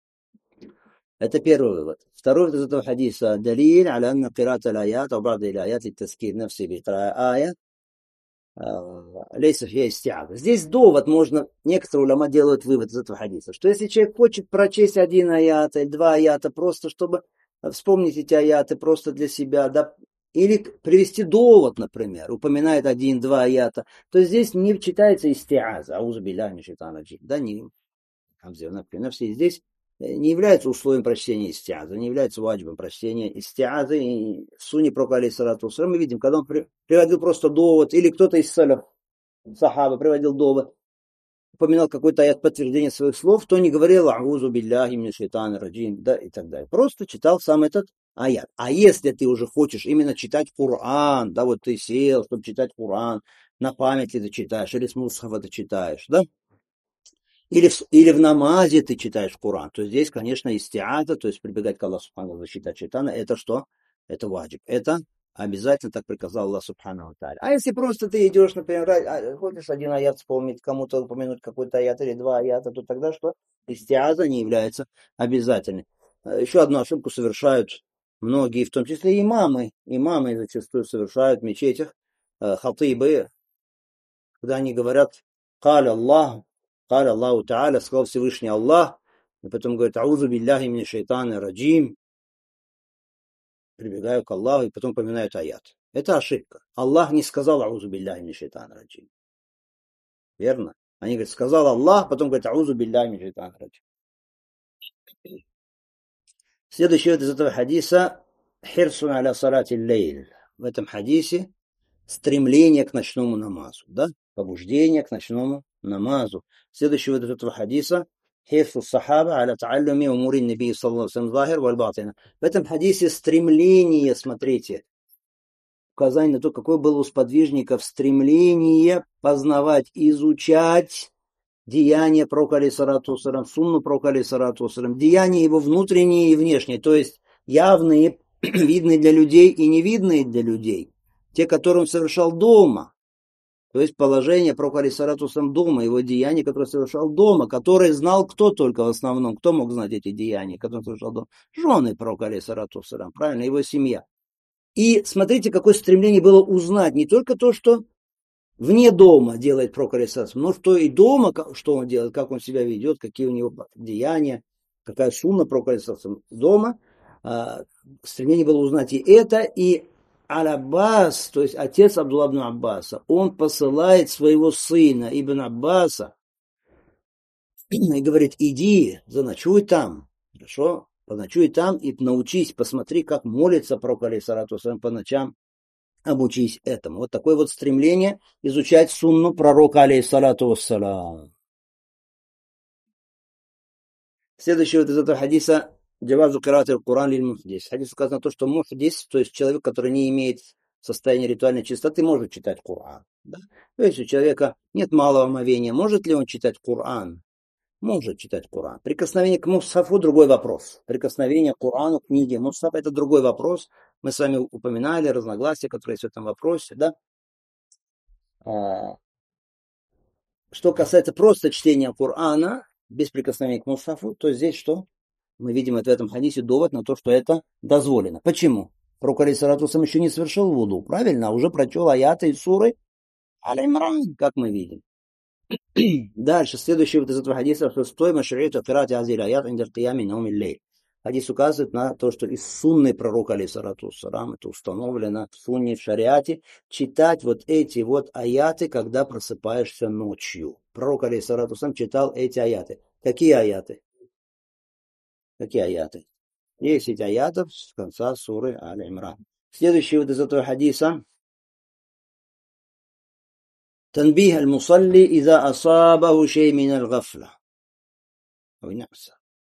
Это первый вывод. Второй вывод из этого хадиса. Далиль аля анна кирата аль-аят, а бада иль-аят лит-таскир нафси бикра ая. Лейса фия истиага. Здесь довод можно, некоторые уляма делают вывод из этого хадиса, что если человек хочет прочесть 1 аят или 2 аята, просто чтобы вспомнить эти аяты просто для себя, да, или привести довод, например, упоминает 1-2 аята, то здесь не читается истиаза, аузу билляхи мин шайтанир раджим, да, не, например, здесь не является условием прочтения истиазы, не является ваджибом прочтения истиазы. И в сунне пророка алейхиссалату вассалям мы видим, когда он приводил просто довод, или кто-то из салаф, сахаба приводил довод, упоминал какой-то аят подтверждения своих слов, то не говорил аузу билляхи мин шайтанир раджим, да, и так далее. Просто читал сам этот аят. А если ты уже хочешь именно читать Коран, да, вот ты сел, чтобы читать Коран, на память ли ты читаешь, или с мусхафа ты читаешь, да, или в намазе ты читаешь Коран, то здесь, конечно, истиата, то есть прибегать к Аллаху Субхану защита шайтана, это что? Это ваджиб. Это обязательно так приказал Аллах Субхану Тааля. А если просто ты идешь, например, хочешь один аят вспомнить, кому-то упомянуть какой-то аят или два аята, то тогда что? Истиата не является обязательной. Еще одну ошибку совершают многие, в том числе имамы. Имамы зачастую совершают в мечетях, хатыбы, когда они говорят «Каля Аллаху Та'аля», сказал Всевышний Аллах, и потом говорят «Аузу билляхи мин шайтана раджим», прибегаю к Аллаху, и потом поминают аят. Это ошибка. Аллах не сказал «Аузу билляхи мин шайтана раджим». Верно? Они говорят, сказал Аллах, потом говорят «Аузу билляхи мин шайтана раджим». Следующий из этого хадиса «Хирсун аля салати лейль». В этом хадисе стремление к ночному намазу, да? Побуждение к ночному намазу. Следующий вид этого хадиса хирсу сахаба аля тааллюми умури наби саллаллаху алейхи захир валь батина. В этом хадисе стремление, смотрите, указание на то, какое было у сподвижников стремление познавать, изучать деяния пророка алейхиссалату вассалям, сунну пророка алейхиссалату вассалям, деяния его внутренние и внешние, то есть явные, видные для людей и невидные для людей. Те, которые он совершал дома, то есть положение пророка алейхиссалату вассалям дома, его деяния, которые совершал дома, которые знал кто только в основном, кто мог знать эти деяния, которые он совершал дома? Жены пророка алейхиссалату вассалям, правильно, его семья. И смотрите, какое стремление было узнать не только то, что вне дома делает пророк алейхиссалату, но что и дома, что он делает, как он себя ведет, какие у него деяния, какая сунна пророка алейхиссалату дома. Стремление было узнать и это, и Аль-Аббас, то есть отец Абдулла ибн Аббаса, он посылает своего сына Ибн Аббаса и говорит, иди, заночуй там, хорошо, поночуй там и научись, посмотри, как молится пророк алейхиссалату вассалям по ночам, обучись этому. Вот такое вот стремление изучать сунну пророка алейхиссалату вассалям. Следующий вот из этого хадиса джавазу кирати аль-Куран лиль мухдис. Хадис указано то, что мухдис, то есть человек, который не имеет состояния ритуальной чистоты, может читать Куран. Да? То есть у человека нет малого омовения. Может ли он читать Куран? Может читать Куран. Прикосновение к мусхафу – другой вопрос. Прикосновение к Курану, к книге мусхафа – это другой вопрос. Мы с вами упоминали разногласия, которые есть в этом вопросе. Да? Что касается просто чтения Корана, без прикосновения к мусхафу, то здесь что? Мы видим в этом хадисе довод на то, что это дозволено. Почему? Пророк алейхиссалату вассалям еще не совершил вуду, правильно? А уже прочел аяты и суры Аль-Имран, как мы видим. Дальше, следующий вот из этого хадиса, шестой машри'ату кирати азиль аят индер киями наум лей. Хадис указывает на то, что из сунны пророка алейхиссалату вассалям, это установлено в сунне, в шариате, читать вот эти вот аяты, когда просыпаешься ночью. Пророк алейхиссалату вассалям читал эти аяты. Какие аяты? Какие аяты? 10 аятов с конца суры Аль-Имран. Следующий вот из этого хадиса. تنبيه المصلي إذا أصابه شيء من الغفلة أو نعسة.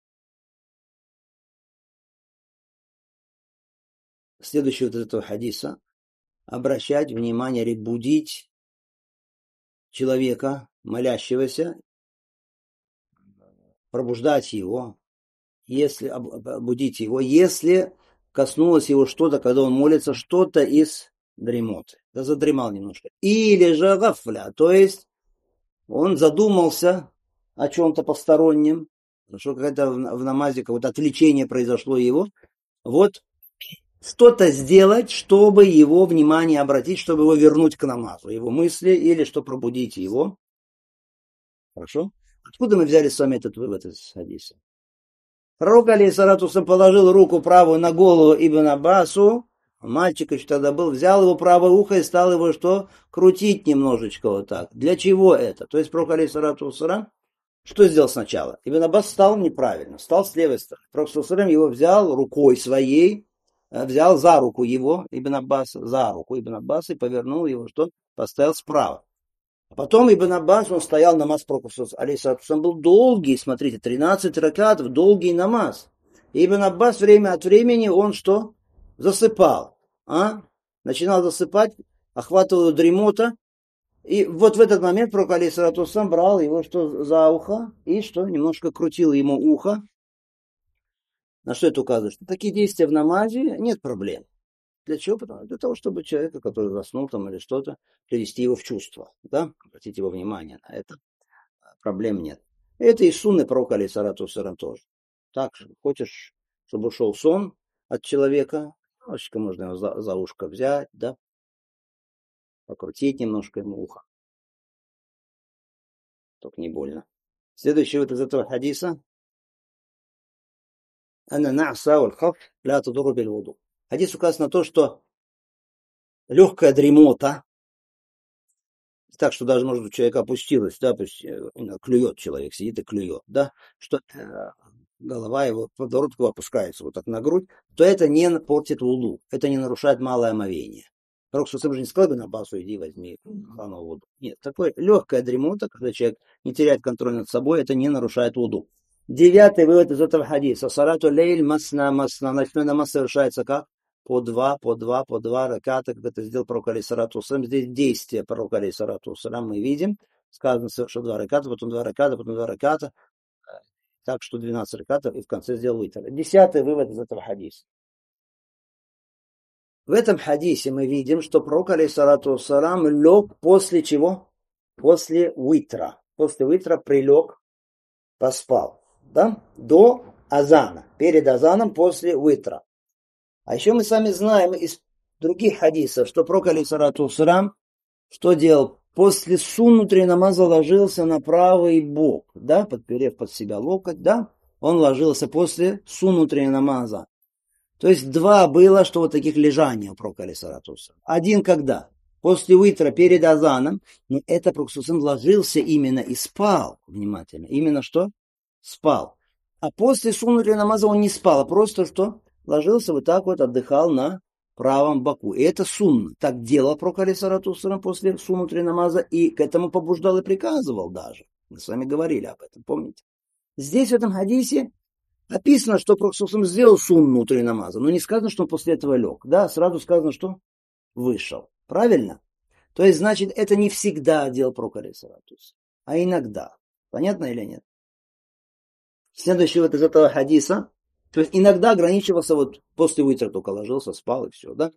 Следующий вот из этого хадиса. Обращать внимание или будить человека, молящегося, пробуждать его, если будить его, если коснулось его что-то, когда он молится, что-то из дремоты. Да задремал немножко. Или же гафля, то есть он задумался о чем-то постороннем, что какое-то в намазе какое-то отвлечение произошло его. Вот что-то сделать, чтобы его внимание обратить, чтобы его вернуть к намазу, его мысли, или чтобы пробудить его. Хорошо? Откуда мы взяли с вами этот вывод из хадиса? Пророк алейхиссалату вассалям положил руку правую на голову Ибн Аббасу, мальчик еще тогда был, взял его правое ухо и стал его что? Крутить немножечко вот так. Для чего это? То есть пророк алейхиссалату вассалям что сделал сначала? Ибн Аббас стал неправильно, стал с левой стороны. Пророк алейхиссалату вассалям его взял рукой своей, взял за руку его, Ибн Аббаса, за руку Ибн Аббаса и повернул его, что? Поставил справа. А потом Ибн Аббас, он стоял, намаз пророка алейхиссалату вассалям был долгий, смотрите, 13 ракатов, долгий намаз. Ибн Аббас время от времени он что? Засыпал. Начинал засыпать, охватывала дремота. И вот в этот момент пророк алейхиссалату вассалям брал его что за ухо и что? Немножко крутил ему ухо. На что это указывает? Что такие действия в намазе нет проблем. Для чего? Для того, чтобы человека, который заснул там или что-то, привести его в чувство. Да? Обратить его внимание на это. Проблем нет. Это и сунны пророка алейхиссалату вассалям тоже. Так же, хочешь, чтобы ушел сон от человека, немножечко можно его за ушко взять, да, покрутить немножко ему ухо. Только не больно. Следующий вот из этого хадиса. Анна на'са валь хаф ля тадурру биль вуду. Хадис указывает на то, что легкая дремота, так что даже, может, у человека опустилась, да, клюет человек, сидит и клюет, да, что голова его, подбородок его опускается вот так на грудь, то это не портит вуду, это не нарушает малое омовение. Пророк же не сказал бы на Аббасу, иди возьми хану вуду. Нет, такое легкая дремота, когда человек не теряет контроль над собой, это не нарушает вуду. 9-й вывод из этого хадиса. Салату лейль масна. Ночной намаз совершается как? По два раката, как это сделал пророк алейхиссалату вассалям. Здесь действие пророка алейхиссалату вассалям мы видим. Сказано, совершил 2 раката, потом 2 раката, потом 2 раката. Так что 12 ракатов и в конце сделал витр. 10-й вывод из этого хадиса. В этом хадисе мы видим, что пророк алейхиссалату вассалям лег после чего? После витра. После витра прилег, поспал. Да? До азана. Перед азаном, после витра. А еще мы сами знаем из других хадисов, что пророк алейхиссалату вассалям что делал? После суннутри намаза ложился на правый бок, да, подперев под себя локоть, да, он ложился после суннутри намаза. То есть 2 было, что вот таких лежаний у пророка алейхиссалату вассалям. 1 когда? После витра, перед азаном, но это пророк ложился именно и спал, внимательно, именно что? Спал. А после суннутри намаза он не спал, а просто что? Ложился вот так вот, отдыхал на правом боку. И это сунна. Так делал пророк алейхиссалату вассалям после суннутри намаза, и к этому побуждал и приказывал даже. Мы с вами говорили об этом, помните? Здесь, в этом хадисе, описано, что пророк сделал суннутри намаза, но не сказано, что он после этого лег. Да, сразу сказано, что вышел. Правильно? То есть, значит, это не всегда делал пророк алейхиссалату вассалям, а иногда. Понятно или нет? Следующий вот из этого хадиса. То есть иногда ограничивался вот после витра только ложился, спал и все, да?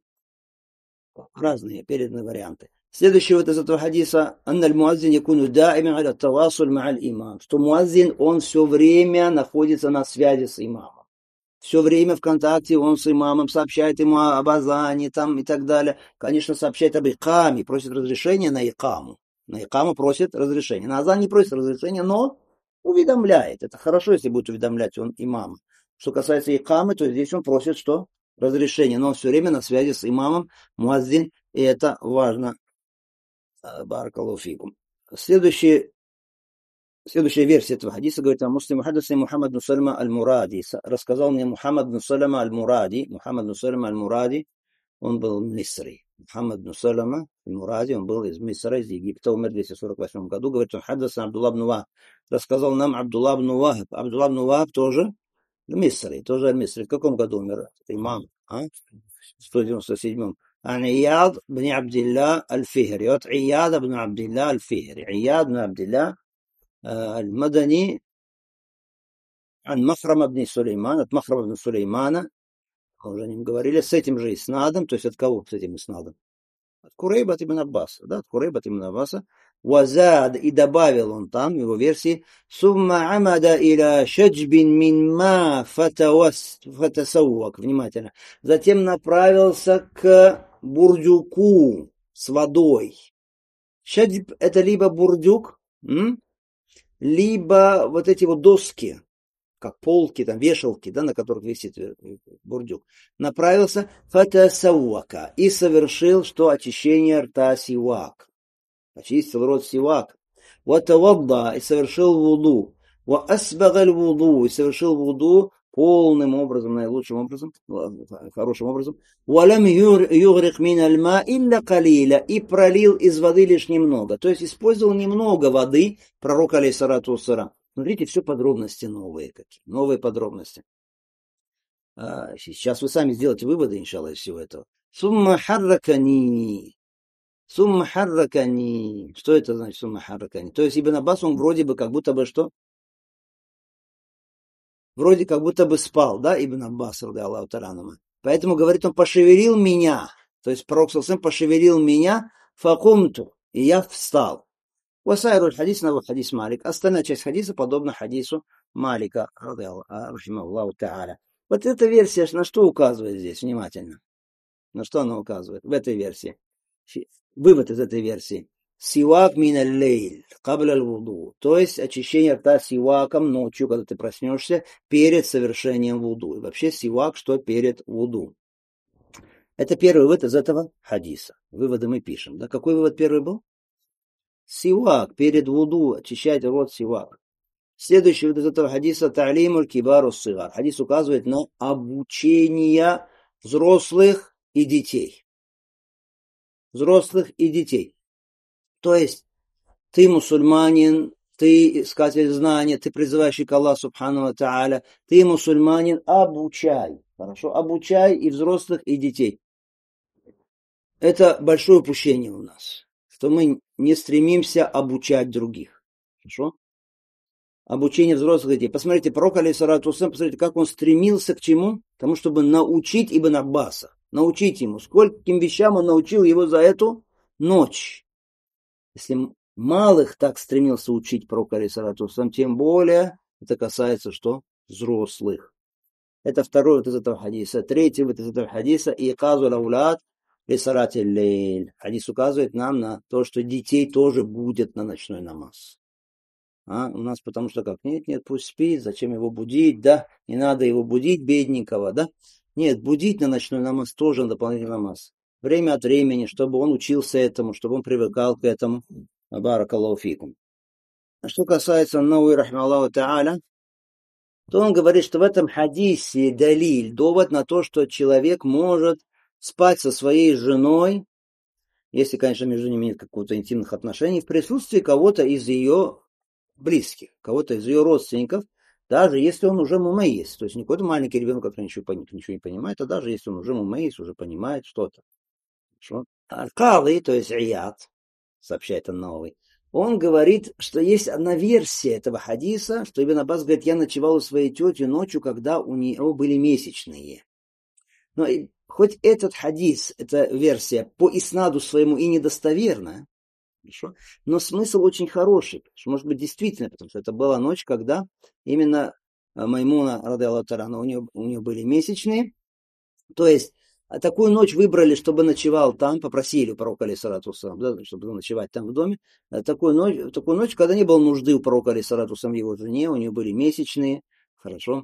Разные передные варианты. Следующий вот из этого хадиса. Анналь муаззин якуну даиман аля тавасуль ма'аль имам. Что муаззин, он все время находится на связи с имамом. Все время в контакте он с имамом, сообщает ему об азане там и так далее. Конечно, сообщает об икаме, просит разрешения на икаму. На икаму просит разрешения. На азан не просит разрешения, но уведомляет. Это хорошо, если будет уведомлять он имама. Что касается икамы, то здесь он просит что? Разрешение. Но он все время на связи с имамом, муаззин, и это важно. Баракаллаху фикум. Следующая версия этого хадиса говорит о муслиме хадисе Мухаммад бин Салама аль-Муради. Рассказал мне Мухаммад бин Салама аль-Муради. Мухаммад бин Салама аль-Муради, он был мисри. Мухаммад бин Салама аль-Муради, он был из Мисра, из Египта, умер в 248 году. Говорит, он хадиса Абдулла бин Вахаб. Рассказал нам Абдулла бин Вахаб. Абдулла бин Вахаб тоже в Мисре, тоже в Мисре. В каком году умер имам? В 197-м. عن عياض بن عبد الله الفهري. От عياض بن عبد الله الفهري. عياض بن عبد الله المدني عن مخرم بن سليمان. От Махрама бн Сулеймана. Мы уже о нем говорили. С этим же иснадом. То есть от кого с этим иснадом? От Курейба ибн Аббаса. Да, от Курейба ибн Аббаса. Вазад, и добавил он там, в его версии, сумма амада иля шаджбин мин ма фатасауак. Внимательно. Затем направился к бурдюку с водой. Шаджб — это либо бурдюк, либо вот эти вот доски, как полки, там, вешалки, да, на которых висит бурдюк. Направился фатасауака и совершил, что очищение рта сивак. Очистил рот сивак. Ватавадда, и совершил вуду. Ваасбагаль вуду, и совершил вуду полным образом, наилучшим образом, хорошим образом. Валям югрик мин альма илля калиля, и пролил из воды лишь немного. То есть использовал немного воды пророк алейхиссалату вассалям. Смотрите, все подробности новые какие, новые подробности. Сейчас вы сами сделаете выводы, иншаллах, из всего этого. Сумма харракани. Сумма харракани. Что это значит сумма харракани? То есть Ибн Аббас, он вроде бы как будто бы что? Вроде как будто бы спал, да, Ибн Аббас, ради Аллаху та'аля. Поэтому, говорит, он пошевелил меня. То есть пророк саллаллаху пошевелил меня, факумту, и я встал. Васайруль хадис на хадис Малик. Остальная часть хадиса подобна хадису Малика, ради Аллаху та'аля. Вот эта версия на что указывает здесь, внимательно? На что она указывает в этой версии? Вывод из этой версии. Сивак мин аль-лейль, кабля аль-вуду. То есть очищение рта сиваком ночью, когда ты проснешься, перед совершением вуду. И вообще сивак, что перед вуду. Это первый вывод из этого хадиса. Выводы мы пишем. Да? Какой вывод первый был? Сивак, перед вуду, очищать рот сивак. Следующий вывод из этого хадиса та'лимуль кибару сигар. Хадис указывает на обучение взрослых и детей. Взрослых и детей. То есть ты мусульманин, ты искатель знания, ты призывающий к Аллаху субхану ва та'аля, ты мусульманин, обучай. Хорошо, обучай и взрослых, и детей. Это большое упущение у нас, что мы не стремимся обучать других. Хорошо? Обучение взрослых детей. Посмотрите, пророк, алейхиссалату вассалям, посмотрите, как он стремился к чему? К тому, чтобы научить Ибн Аббаса. Научить ему. Скольким вещам он научил его за эту ночь. Если малых так стремился учить пророк, алейхиссалату вассалям, тем более это касается что? Взрослых. Это второй вот из этого хадиса. Третий вот из этого хадиса. Иказу лаулад лисарати лейль. Хадис указывает нам на то, что детей тоже будет на ночной намаз. У нас потому что как? Нет, пусть спит, зачем его будить, да? Не надо его будить, бедненького, да? Нет, будить на ночной намаз тоже на дополнительный намаз. Время от времени, чтобы он учился этому, чтобы он привыкал к этому. Баракаллаху фикум. А что касается Науи рахмаллаху та'аля, то он говорит, что в этом хадисе далиль, довод на то, что человек может спать со своей женой, если, конечно, между ними нет какого-то интимных отношений, в присутствии кого-то из ее близких, кого-то из ее родственников, даже если он уже мумейс, то есть не какой-то маленький ребенок, который ничего не понимает, а даже если он уже мумейс, уже понимает что-то. Аль-Кады, то есть Ияд, сообщает Ан-Навави, он говорит, что есть одна версия этого хадиса, что Ибн Аббас говорит, я ночевал у своей тети ночью, когда у нее были месячные. Но хоть этот хадис, эта версия по иснаду своему и недостоверна, хорошо, но смысл очень хороший, что, может быть, действительно, потому что это была ночь, когда именно Маймуна, ради Аллаху та'аля, у нее были месячные, то есть такую ночь выбрали, чтобы ночевал там, попросили у пророка, алейхиссалату вассалям, да, чтобы ночевать там в доме, такую ночь, когда не было нужды у пророка, алейхиссалату вассалям, его жене, у нее были месячные, хорошо.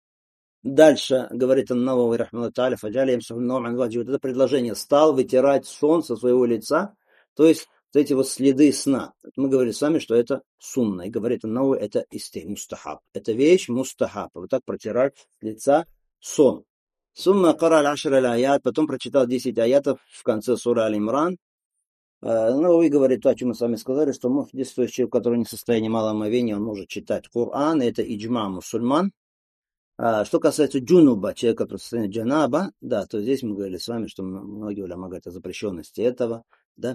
Дальше, говорит Ан-Навави, рахмаллаху та'аля, фаджали вот это предложение, стал вытирать сон со своего лица, то есть вот эти вот следы сна. Мы говорили с вами, что это сунна. И говорит Ан-Навави, это мустахаб. Это вещь мустахаб. Вот так протирать с лица сон. Сумма караль ашр аль-аят, потом прочитал 10 аятов в конце сура Аль-Имран. Навави говорит то, о чем мы с вами сказали, что здесь человек, который не в состоянии малого омовения, он может читать Коран, это иджма мусульман. Что касается джунуба, человека, который в состоянии джанаба, да, то здесь мы говорили с вами, что многие уляма говорят о запрещенности этого, да.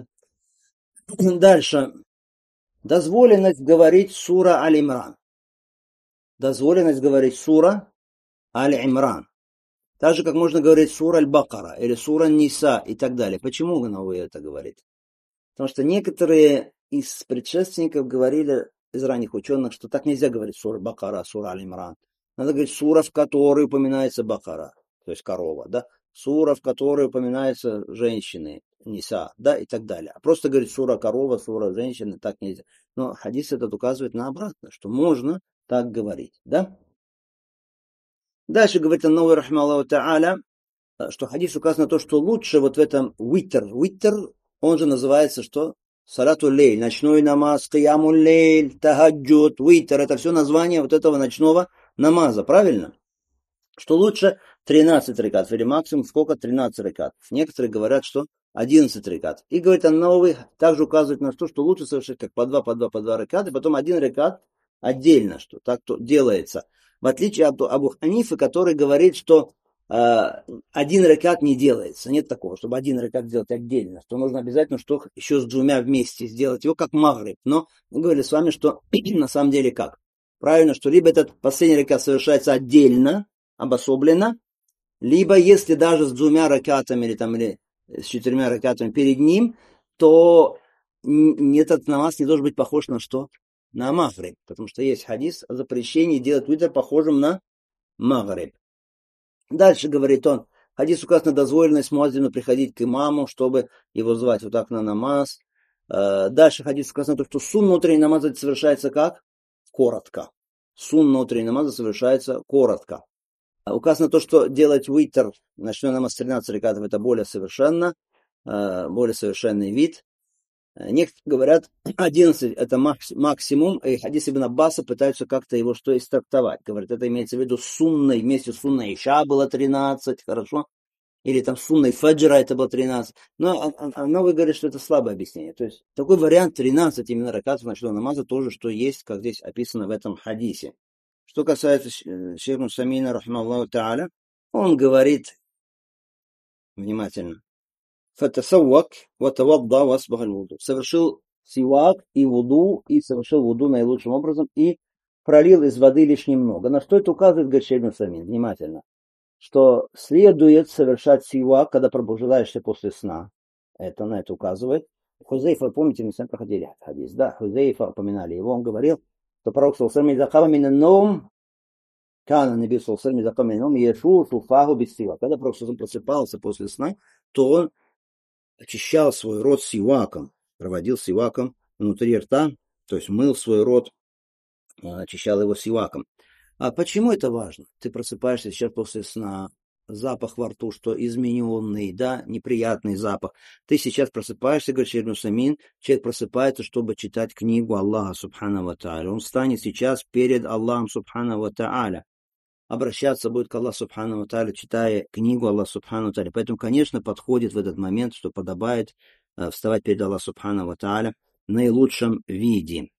Дальше. Дозволенность говорить сура Аль-Имран. Дозволенность говорить сура Аль-Имран. Так же, как можно говорить сура Аль-Бакара или сура Ниса и так далее. Почему Навави это говорит? Потому что некоторые из предшественников говорили, из ранних ученых, что так нельзя говорить сура Бакара, сура Аль-Имран. Надо говорить сура, в которой упоминается Бакара, то есть корова, да, сура, в которой упоминаются женщины, Ниса, да, и так далее. А просто говорить сура корова, сура женщины, так нельзя. Но хадис этот указывает на обратное, что можно так говорить, да. Дальше говорит Ан-Навави рахмаллаху та'аля, что хадис указывает на то, что лучше вот в этом витр. Витр, он же называется что? Салату лейль, ночной намаз, кияму лейль, тахаджуд, витр. Это все название вот этого ночного намаза, правильно? Что лучше 13 рекат, или максимум сколько? 13 рекат. Некоторые говорят, что 11 рекат. И говорит Ан-Навави, также указывает на то, что лучше совершить как по 2 реката, и потом один рекат отдельно, что так то делается. В отличие от Абу Ханифы, который говорит, что один ракат не делается. Нет такого, чтобы один ракат делать отдельно. Что нужно обязательно, что еще с двумя вместе сделать его, как магриб. Но мы говорили с вами, что на самом деле как? Правильно, что либо этот последний ракат совершается отдельно, обособленно, либо если даже с двумя ракатами или с 4 ракатами перед ним, то этот намаз не должен быть похож на что? На магриб. Потому что есть хадис о запрещении делать витр похожим на магриб. Дальше говорит он, хадис указано дозволенность муаззину приходить к имаму, чтобы его звать вот так на намаз. Дальше хадис указано то, что сунна утренней намаза совершается как? Коротко. Сунна утренней намаза совершается коротко. Указано то, что делать витр, ночной намаз 13 ракатов, это более совершенный вид. Некоторые говорят, 11 это максимум, и хадис Ибн Аббаса пытаются как-то его что истрактовать. Говорят, это имеется в виду сунной, вместе с сунной Иша было 13, хорошо? Или там сунной Фаджра это было 13. Но новый говорит, что это слабое объяснение. То есть такой вариант 13 именно ракатов ночного намаза тоже, что есть, как здесь описано в этом хадисе. Что касается шейха Усаймина, рахмаллаху та'аля, он говорит, внимательно, фатасаввак ватавадда васбахаль вуду. Совершил сивак и вуду, и совершил вуду наилучшим образом, и пролил из воды лишь немного. На что это указывает, говорит шейх Усаймин, внимательно, что следует совершать сивак, когда пробуждаешься после сна. Это на это указывает. Хузейфа, помните, мы с вами проходили хадис, да, Хузейфа упоминали его, он говорил, что пророк саллаллаху алейхи ва саллям Кана наби саллаллаху алейхи ва саллям ешу суфаху бис-сивак. Когда пророк саллаллаху алейхи ва саллям просыпался после сна, то он очищал свой рот сиваком, проводил сиваком внутри рта, то есть мыл свой рот, очищал его сиваком. А почему это важно? Ты просыпаешься сейчас после сна, запах во рту, что измененный, да, неприятный запах. Ты сейчас просыпаешься, говорит шейх Усаймин, человек просыпается, чтобы читать книгу Аллаха Субхана ва Тааля. Он станет сейчас перед Аллахом Субхана ва Тааля. Обращаться будет к Аллаху Субхана ва Тааля, читая книгу Аллаха Субхана ва Тааля. Поэтому, конечно, подходит в этот момент, что подобает вставать перед Аллахом Субхана ва Тааля в наилучшем виде.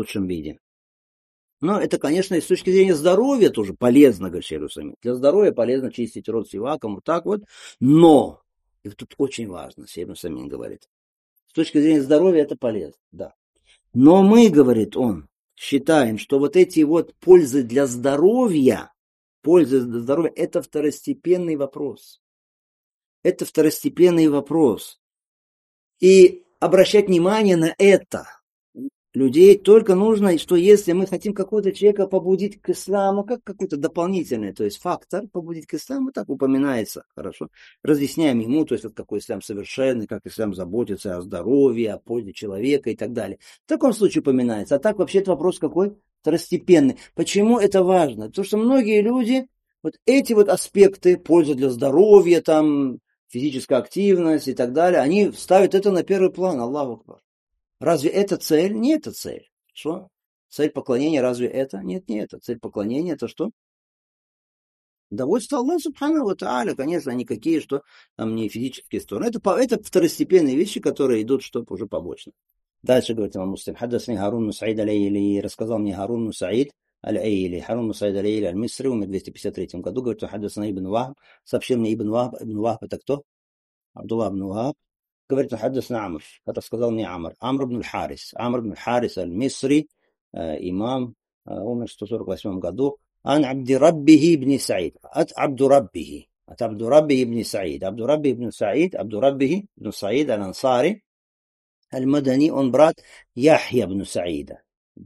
Но это, конечно, и с точки зрения здоровья тоже полезно, говорит шейх Усаймин. Для здоровья полезно чистить рот сиваком, вот так вот. Но, и тут очень важно, шейх Усаймин говорит, с точки зрения здоровья это полезно, да. Но мы, говорит он, считаем, что вот эти вот пользы для здоровья, это второстепенный вопрос. Это второстепенный вопрос. И обращать внимание на это людей только нужно, что если мы хотим какого-то человека побудить к исламу, как какой-то дополнительный, то есть фактор побудить к исламу, так упоминается, хорошо, разъясняем ему, то есть вот какой ислам совершенный, как ислам заботится о здоровье, о пользе человека и так далее. В таком случае упоминается. А так вообще это вопрос какой? Второстепенный. Почему это важно? Потому что многие люди, вот эти вот аспекты, польза для здоровья, там, физическая активность и так далее, они ставят это на первый план. Аллаху акбар. Разве это цель? Не это цель. Что? Цель поклонения разве это? Нет, не это. Цель поклонения это что? Довольство Аллаха Субхану ва Тааля, конечно, никакие, что там не физические стороны. Это второстепенные вещи, которые идут, чтобы уже побочно. Дальше говорит имам Муслим. Хаддасни Харун бин Саид аль-Айли. Рассказал мне Харун бин Саид аль-Айли. Харун бин Саид аль-Айли аль-Мисри умер в 253 году. Говорит, хаддасна Ибн Вахб. Сообщил мне Ибн Вахб. Ибн Вахб это кто? Абдуллах ибн Вахб. говорит, حدثنا عمرو, рассказал мне Амр ибн аль-Харис. Амр ибн аль-Харис аль-Мисри, имам, умер в 148 году. Ан Абдураббихи ибн Саид. От Абдураббихи ибн Саид. Абдураббихи ибн Саид аль-Ансари аль-Мадани, он брат Яхья ибн Саида.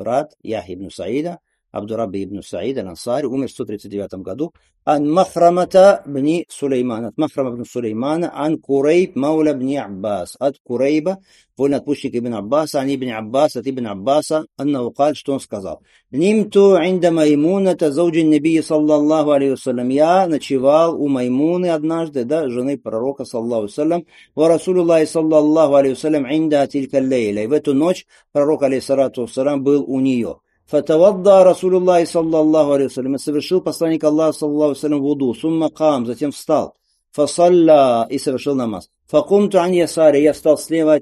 Абдурабби ибн Саид аль-Ансари, умер в 139 году. Ан Махрамата бни Сулеймана. От Махрама бни Сулеймана. Ан Курейб мауля бни Аббас. От Курейба, вольноотпущенник ибн Аббаса. Ан ибн Аббас, от ибн Аббаса. Аннаху каль, что он сказал. Нимту инда Маймуната зауджин набии саллаллаху алейхи вассалям. Я ночевал у Маймуны однажды, да, жены пророка саллаллаху алейхи вассалям. Ва Расулуллахи саллаллаху алейхи вассалям инда тилька лейля. И в эту ночь пророк алейхиссалату вассалям был у нее. Фатавадда Расулуллахи саллаллаху алейхи вассалям, совершил посланник Аллаха саллаллаху алейхи вассалям вуду, сумма кам, затем встал, фасалля, и совершил намаз. Факумту ан ясари, я встал слева от него,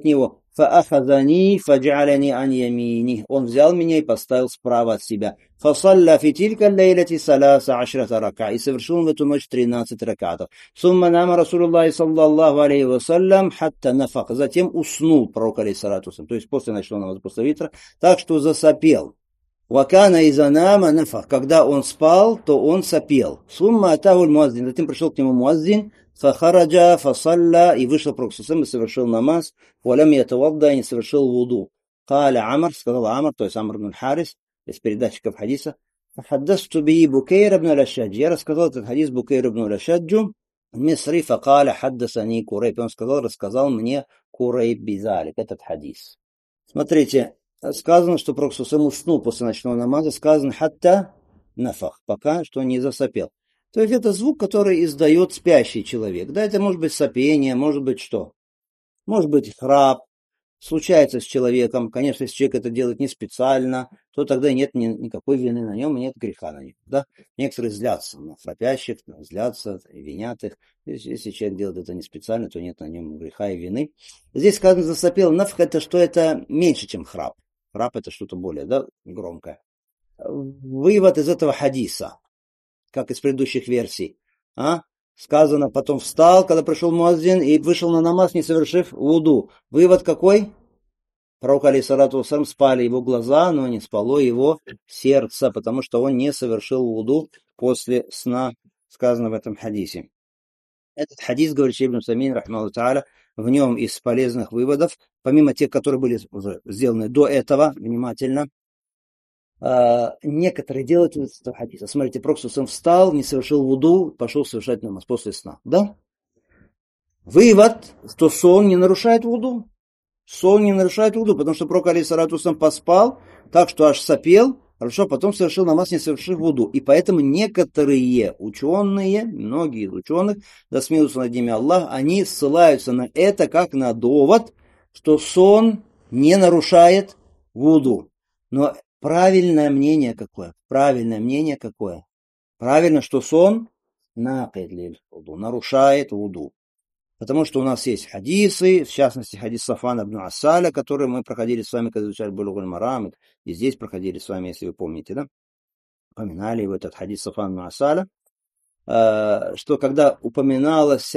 فأخذني فجعلني عن يمينه. Он взял меня и поставил справа от себя. فصلى في تلك الليلة 13 ركعة. И совершил в эту ночь 13 ракатов. ثم نام رسول الله صلى الله عليه وسلم حتى نفخ. Затем уснул пророк алейхиссалату вассалям. То есть после ночного намаза, после витра. Так что засопел. Вакана иза нама нафах. Когда он спал, то он сопел. Сумма атахуль муаззин. Затем пришел к нему муаззин. Фахараджа фасалля. И вышел пророк и совершил намаз. Валям ятавадда. И не совершил вуду. Каля Амар. Сказал Амар, то есть Амр ибн Харис, из передатчиков хадиса. Фахаддасту би Букейр ибн Аль-Ашаджи. Я рассказал этот хадис Букейр ибн Аль-Ашаджу. Мисри факаля хаддасани Курейб. Он сказал, рассказал мне Курейб бизалик. Этот хадис. Смотрите. Сказано, что пророк уснул после ночного намаза, сказано хатта нафах, пока что не засопел. То есть это звук, который издает спящий человек. Да, это может быть сопение, может быть что? Может быть храп. Случается с человеком. Конечно, если человек это делает не специально, то тогда нет никакой вины на нем, нет греха на нем. Да? Некоторые злятся на храпящих, злятся и винят их. Если человек делает это не специально, то нет на нем греха и вины. Здесь сказано засопел нафх, это что это меньше, чем храп. Храп это что-то более, да, громкое. Вывод из этого хадиса, как из предыдущих версий. Сказано, потом встал, когда пришел муаззин, и вышел на намаз, не совершив вуду. Вывод какой? Пророк алейхиссалату вассалям спали его глаза, но не спало его сердце, потому что он не совершил вуду после сна, сказано в этом хадисе. Этот хадис, говорит Шейх ибн Самин, рахмаллаху тааля, в нем из полезных выводов, помимо тех, которые были сделаны до этого, внимательно, некоторые делают из этого хадиса. Смотрите, пророк встал, не совершил вуду, пошел совершать намаз после сна. Да? Вывод, что сон не нарушает вуду. Сон не нарушает вуду, потому что пророк алейхиссалату вассалям поспал, так что аж сопел, хорошо, потом совершил намаз, не совершив вуду. И поэтому некоторые ученые, многие из ученых, да смеются над ними Аллах, они ссылаются на это как на довод, что сон не нарушает вуду. Но правильное мнение какое? Правильно, что сон нарушает вуду. Потому что у нас есть хадисы, в частности, хадис Сафана ибн Асаля, который мы проходили с вами, когда изучали Булуг аль-Марам, и здесь проходили с вами, если вы помните, да? Упоминали его этот хадис Сафана ибн Асаля, что когда упоминалось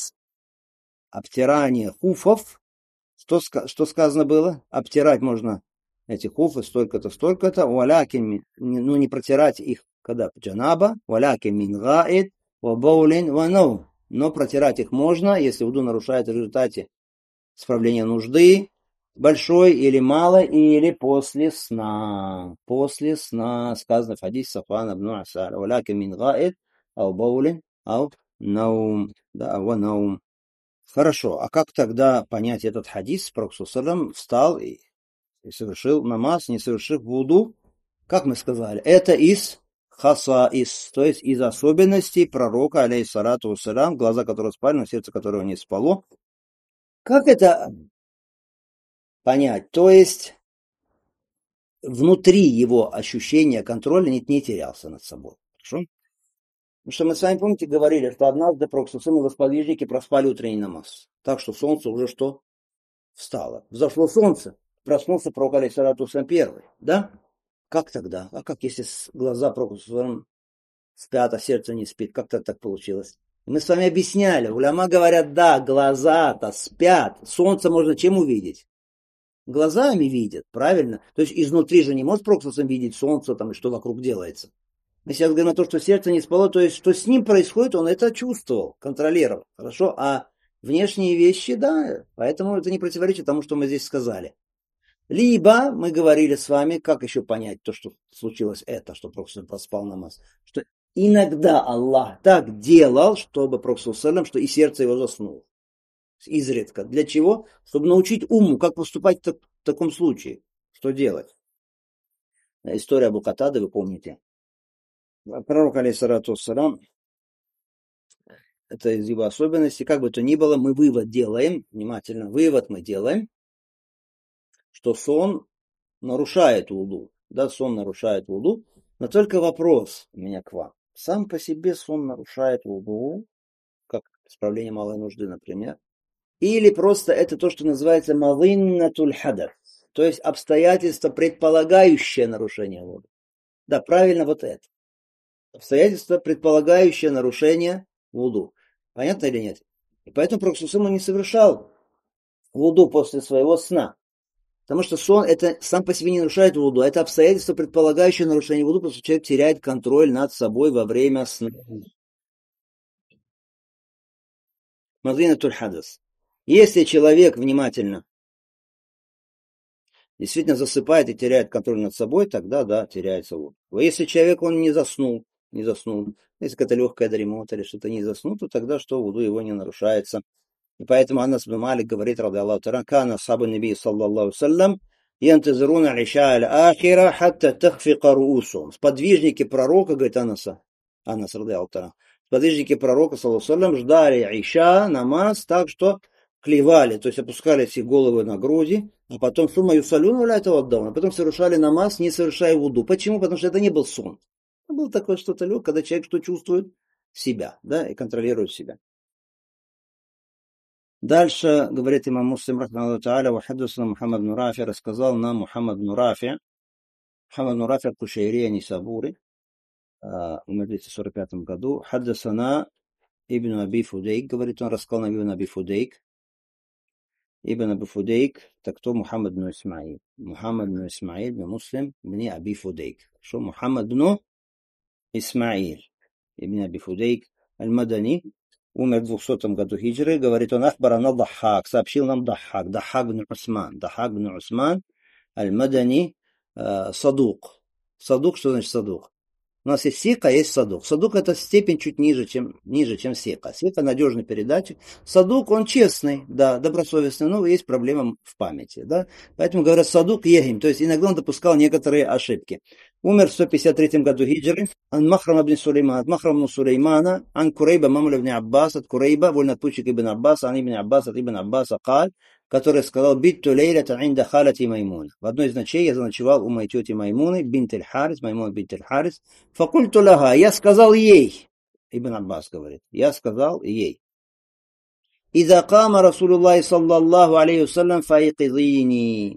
обтирание хуфов, что сказано было? Обтирать можно эти хуфы столько-то, валякин, ну не протирать их, когда джанаба, валякин мин гаид, ва баулин, ва нау. Но протирать их можно, если вуду нарушает в результате справления нужды, большой или малой, или после сна. После сна, сказано в хадисе Сафана ибн Асаля, валякин мин гаид, ау баулин, ау наум. Да, ва наум. Хорошо, а как тогда понять этот хадис? Пророк встал и совершил намаз, не совершив вуду. Как мы сказали, это из хасаис, то есть из особенностей пророка, алейхиссалату вассалям, глаза которого спали, но сердце которого не спало. Как это понять? То есть внутри его ощущения контроля не терялся над собой. Хорошо? Потому что мы с вами, помните, говорили, что однажды пророк и восподвижники проспали утренний намаз. Так что солнце уже что? Встало. Взошло солнце. Проснулся пророк алейхиссалату вассалям первый. Да? Как тогда? А как если глаза пророка спят, а сердце не спит? Как-то так получилось. Мы с вами объясняли. Уляма говорят, да, глаза-то спят. Солнце можно чем увидеть? Глазами видят, правильно? То есть изнутри же не может пророк видеть солнце там, и что вокруг делается. Мы сейчас говорим о том, что сердце не спало, то есть что с ним происходит, он это чувствовал, контролировал. Хорошо? А внешние вещи, да, поэтому это не противоречит тому, что мы здесь сказали. Либо мы говорили с вами, как еще понять то, что случилось это, что Пророк проспал намаз. Что иногда Аллах так делал, чтобы Пророк, что и сердце его заснуло. Изредка. Для чего? Чтобы научить уму, как поступать в таком случае. Что делать? История Абу Катады, вы помните. Пророк, алейхиссалату вассалям, это из его особенностей. Как бы то ни было, мы вывод делаем, внимательно, вывод мы делаем, что сон нарушает вуду. Да, сон нарушает вуду. Но только вопрос у меня к вам. Сам по себе сон нарушает вуду, как исправление малой нужды, например. или просто это то, что называется мазиннатуль хадас, то есть обстоятельство, предполагающее нарушение вуду. Да, правильно вот это. Обстоятельство, предполагающее нарушение вуду. Понятно или нет? И поэтому Пророк не совершал вуду после своего сна. Потому что сон это сам по себе не нарушает вуду, это обстоятельство, предполагающее нарушение вуду, потому что человек теряет контроль над собой во время сна. Мазинатуль хадас. Если человек внимательно действительно засыпает и теряет контроль над собой, тогда да, теряется вуду. А если человек он не заснул, если какая-то легкая дремота или что-то не заснул, то тогда что, вуду его не нарушается. И поэтому Анас бин Малик говорит, ради Аллаху таран, кана асхабу наби саллаллаху саллям, янтазируна аль-иша аль-ахира, хатта тахфика руусум. Сподвижники пророка, говорит Анас, ради Аллаху таран, сподвижники пророка, саллаллаху саллям, ждали иша, намаз, так что клевали, то есть опускали все головы на груди, а потом сумма юсалюна ля этого отдавна, потом совершали намаз, не совершая вуду. Почему? Потому что это не был сон. Это было такое что-то легкое, когда человек что чувствует себя, да, и контролирует себя. Дальше, говорит имам Муслим, рахмаллаху тааля, вахаддасана Мухаммад бн Рафи, рассказал нам Мухаммад бн Рафи Кушайри Нисабури, умер в 245 году. Хаддасана Ибн Аби Фудейк, говорит, он рассказал нам Ибн Аби Фудейк. Ибн Аби Фудейк, так кто Мухаммад бн Исмаил? Мухаммад бн Исмаил бн Муслим бн Аби Фудейк. Что Мухаммад бн Исмаил ибн Аби Фудейк аль-Мадани, умер в 200 году хиджры, говорит он, ахбарана Даххак, сообщил нам Даххак бн Усман, аль-Мадани, садук. Садук, что значит садук? У нас есть сика, есть садук. Садук это степень чуть ниже, чем сика. Сика надежный передатчик. Садук, он честный, да, добросовестный, но есть проблема в памяти, да. Поэтому говорят садук егим, то есть иногда он допускал некоторые ошибки. Умер в 153 году хиджры. Ан Махрама бн Сулеймана, ан Курейба мамуля бн Аббас, от Курейба, вольноотпущик ибн Аббас, ан ибн Аббас, от ибн Аббаса, который сказал, битту лейлята инда халати Маймун. В одной из ночей я заночевал у моей тети Маймуны, бинт аль-Харис, Маймун бинт аль-Харис. Факульту лага, я сказал ей, Ибн Аббас говорит, я сказал ей. Иза кама Расулуллахи саллаллаху алейхи вассалям фаикидини.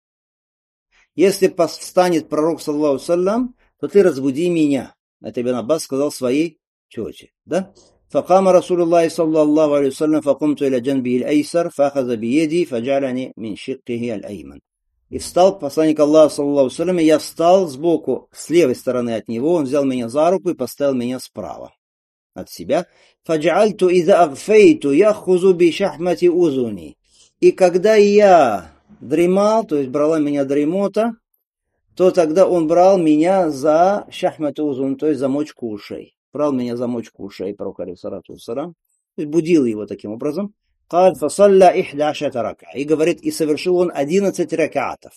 Если встанет пророк саллаллаху алейхи вассалям, то ты разбуди меня. Это Ибн Аббас сказал своей тете, да? فقام رسول الله صلى الله عليه وسلم فقمت إلى جنبه الأيسر فأخذ بيدي فجعلني من شقه الأيمن. И встал посланник Аллаха, саллаллаху алейхи ва саллям, и я встал сбоку, с левой стороны от него, он взял меня за руку и поставил меня справа от себя. فَجَعَلْتُ إِذَا أَغْفَيْتُ يَأْخُذُ بِشَحْمَةِ أُذُنِي. И когда я дремал, то есть брала меня дремота, то тогда он брал меня за шахмат узун, то есть замочку ушей. Брал меня за мочку ушей, пророк алейхиссалату вассалям, то есть будил его таким образом. قال فصلى 11 ركعة. И говорит, и совершил он 11 ракатов.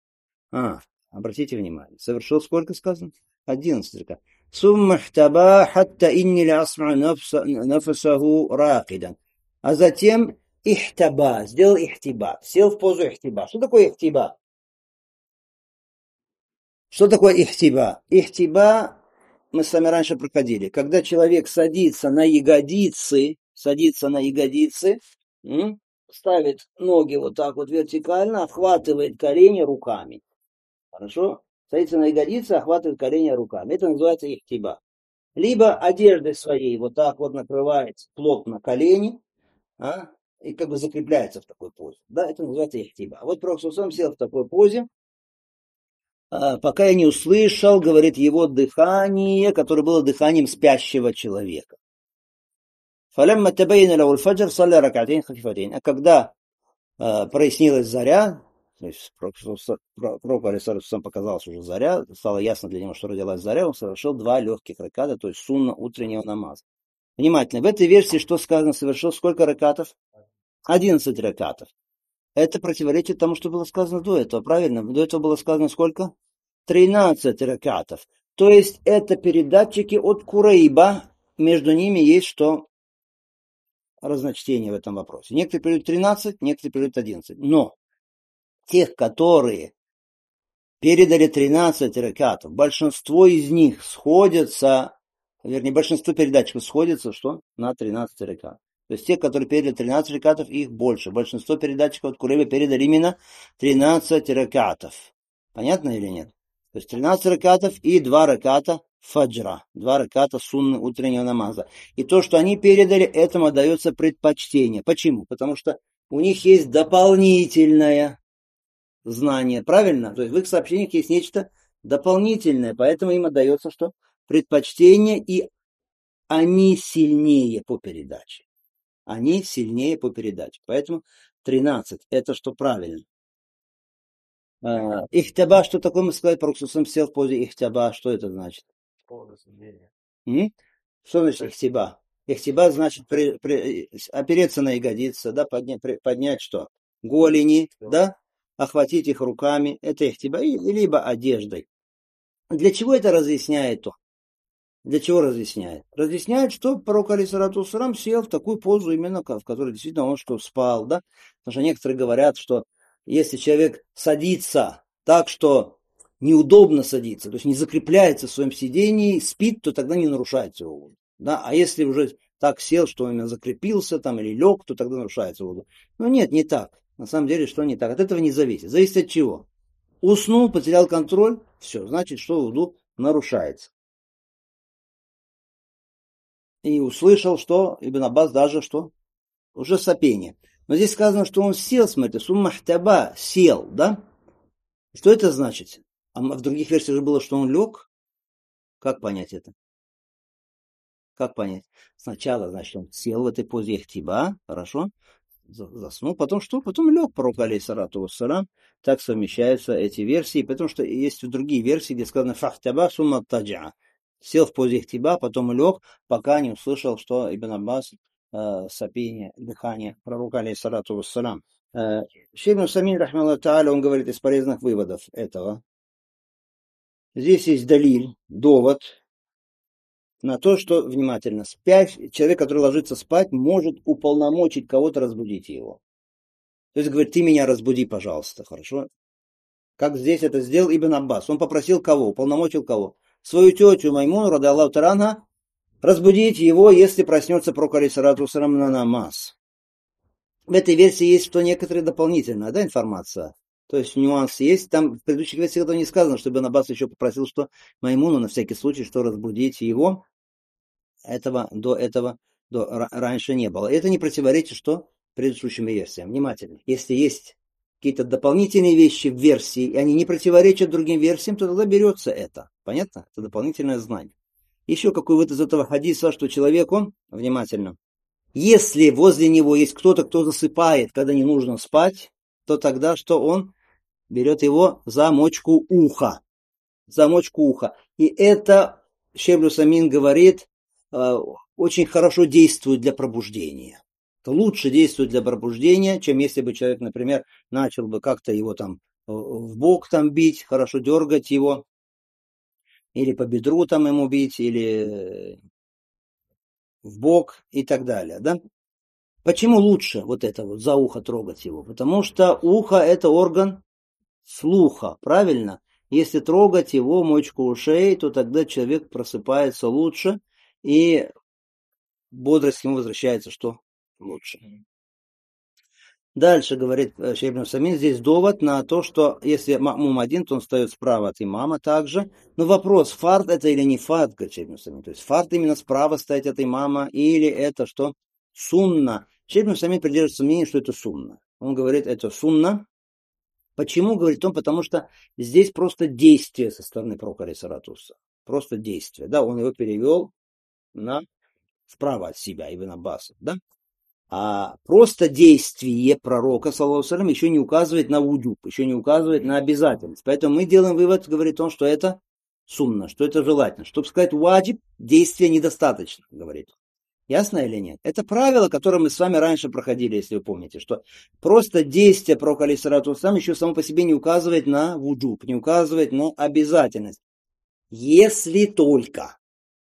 Обратите внимание, совершил сколько сказано? 11 ракат. ثم احتبى حتى إني لأسمع نفسه راقدا. А затем ихтаба, сделал ихтиба, сел в позу ихтиба. Что такое ихтиба? Что такое ихтиба? Ихтиба мы с вами раньше проходили. Когда человек садится на ягодицы, ставит ноги вот так вот вертикально, охватывает колени руками. Хорошо? Садится на ягодицы, охватывает колени руками. Это называется ихтиба. Либо одеждой своей вот так вот накрывает плотно колени, и как бы закрепляется в такой позе. Да, это называется ихтиба. Вот пророк сам сел в такой позе, пока я не услышал, говорит, его дыхание, которое было дыханием спящего человека. А когда прояснилась заря, то есть пророку алейхиссалату показалось уже заря, стало ясно для него, что родилась заря, он совершил 2 легких раката, то есть сунна утреннего намаза. Внимательно, в этой версии что сказано, совершил сколько ракатов? 11 ракатов. Это противоречит тому, что было сказано до этого, правильно? До этого было сказано сколько? 13 ракатов. То есть это передатчики от Курейба, между ними есть что? Разночтение в этом вопросе. Некоторые передают 13, некоторые передают 11. Но тех, которые передали 13 ракатов, большинство из них сходятся, вернее, большинство передатчиков сходятся что? На 13 ракат. То есть те, которые передали 13 ракатов, их больше. Большинство передатчиков от Курейба передали именно 13 ракатов. Понятно или нет? То есть 13 ракатов и 2 раката фаджра. 2 раката сунны утреннего намаза. И то, что они передали, этому дается предпочтение. Почему? Потому что у них есть дополнительное знание. Правильно? То есть в их сообщениях есть нечто дополнительное. Поэтому им отдается что? Предпочтение, и они сильнее по передаче. Они сильнее по передаче. Поэтому 13. Это что правильно. Ихтяба, что такое мы сказали, Пророк сел в позе ихтяба, что это значит? Что значит ихтяба? Ихтяба значит опереться на ягодицы, да, поднять что? Голени, да, охватить их руками, это ихтяба, либо одеждой. Для чего это разъясняет то? Для чего разъясняет? Разъясняет, что пророк алейхиссалату вассалам сел в такую позу, именно в которой действительно он что спал, да? Потому что некоторые говорят, что если человек садится так, что неудобно садиться, то есть не закрепляется в своем сидении, спит, то тогда не нарушается его вуду. Да? А если уже так сел, что именно закрепился там или лег, то тогда нарушается вуду. Но нет, не так. На самом деле, что не так? От этого не зависит. Зависит от чего? Уснул, потерял контроль, все, значит, что вуду нарушается. И услышал, что Ибн Аббас даже что? Уже сопение. Но здесь сказано, что он сел, смотрите, суммахтаба, сел, да? Что это значит? А в других версиях же было, что он лег. Как понять это? Как понять? Сначала, значит, он сел в этой позе ихтиба, хорошо, заснул, потом что? Потом лег пророк алейхиссалату вассалам. Так совмещаются эти версии, потому что есть другие версии, где сказано фахтаба сумма таджа. Сел в позе ихтиба, потом лег, пока не услышал, что Ибн Аббас сопение, дыхание пророка алейхиссалату вассалам. Шейх ибн Усаймин рахмаллаху тааля, он говорит из полезных выводов этого. Здесь есть далиль, довод на то, что, внимательно, человек, который ложится спать, может уполномочить кого-то разбудить его. То есть говорит, ты меня разбуди, пожалуйста, хорошо? Как здесь это сделал Ибн Аббас. Он попросил кого? Уполномочил кого? Свою тетю Маймуну, ради Аллаху таранха, разбудить его, если проснется пророк алейхиссалату вассалам на намаз. В этой версии есть что некоторые дополнительная, да, информация. То есть нюанс есть. Там в предыдущих версиях этого не сказано, что Ибн Аббас еще попросил, что Маймуну на всякий случай, что разбудить его. До этого раньше не было. Это не противоречит что предыдущим версиям. Внимательно. Если есть какие-то дополнительные вещи в версии, и они не противоречат другим версиям, то тогда берется это. Понятно? Это дополнительное знание. Еще какой вывод из этого хадиса, что человек, он, внимательно, если возле него есть кто-то, кто засыпает, когда не нужно спать, то тогда что он берет его за мочку уха. За мочку уха. И это, Шейх ибн Усаймин говорит, очень хорошо действует для пробуждения. Это лучше действует для пробуждения, чем если бы человек, например, начал бы как-то его там в бок там бить, хорошо дергать его, или по бедру там ему бить, или в бок и так далее, да? Почему лучше вот это вот за ухо трогать его? Потому что ухо это орган слуха, правильно? Если трогать его мочку ушей, то тогда человек просыпается лучше, и бодрость ему возвращается что лучше. Дальше говорит Шейх ибн Усаймин, здесь довод на то, что если ма'мум один, то он встает справа от имама также. Но вопрос, фард это или не фард, говорит Шейх ибн Усаймин. То есть фард именно справа стоять от имама, или это что? Сунна. Шейх ибн Усаймин придерживается мнения, что это сунна. Он говорит, это сунна. Почему, говорит он? Потому что здесь просто действие со стороны пророка алейхиссалату вассалам. Просто действие. Да, он его перевел справа от себя, Ибн Аббаса, да? А просто действие пророка, саллаллаху алейхи ва саллям, еще не указывает на вуджуб, еще не указывает на обязательность. Поэтому мы делаем вывод, говорит он, что это сунна, что это желательно. Чтобы сказать ваджиб, действия недостаточно, говорит. Ясно или нет? Это правило, которое мы с вами раньше проходили, если вы помните, что просто действие пророка алейхиссалату ва саллям еще само по себе не указывает на вуджуб, не указывает на обязательность. Если только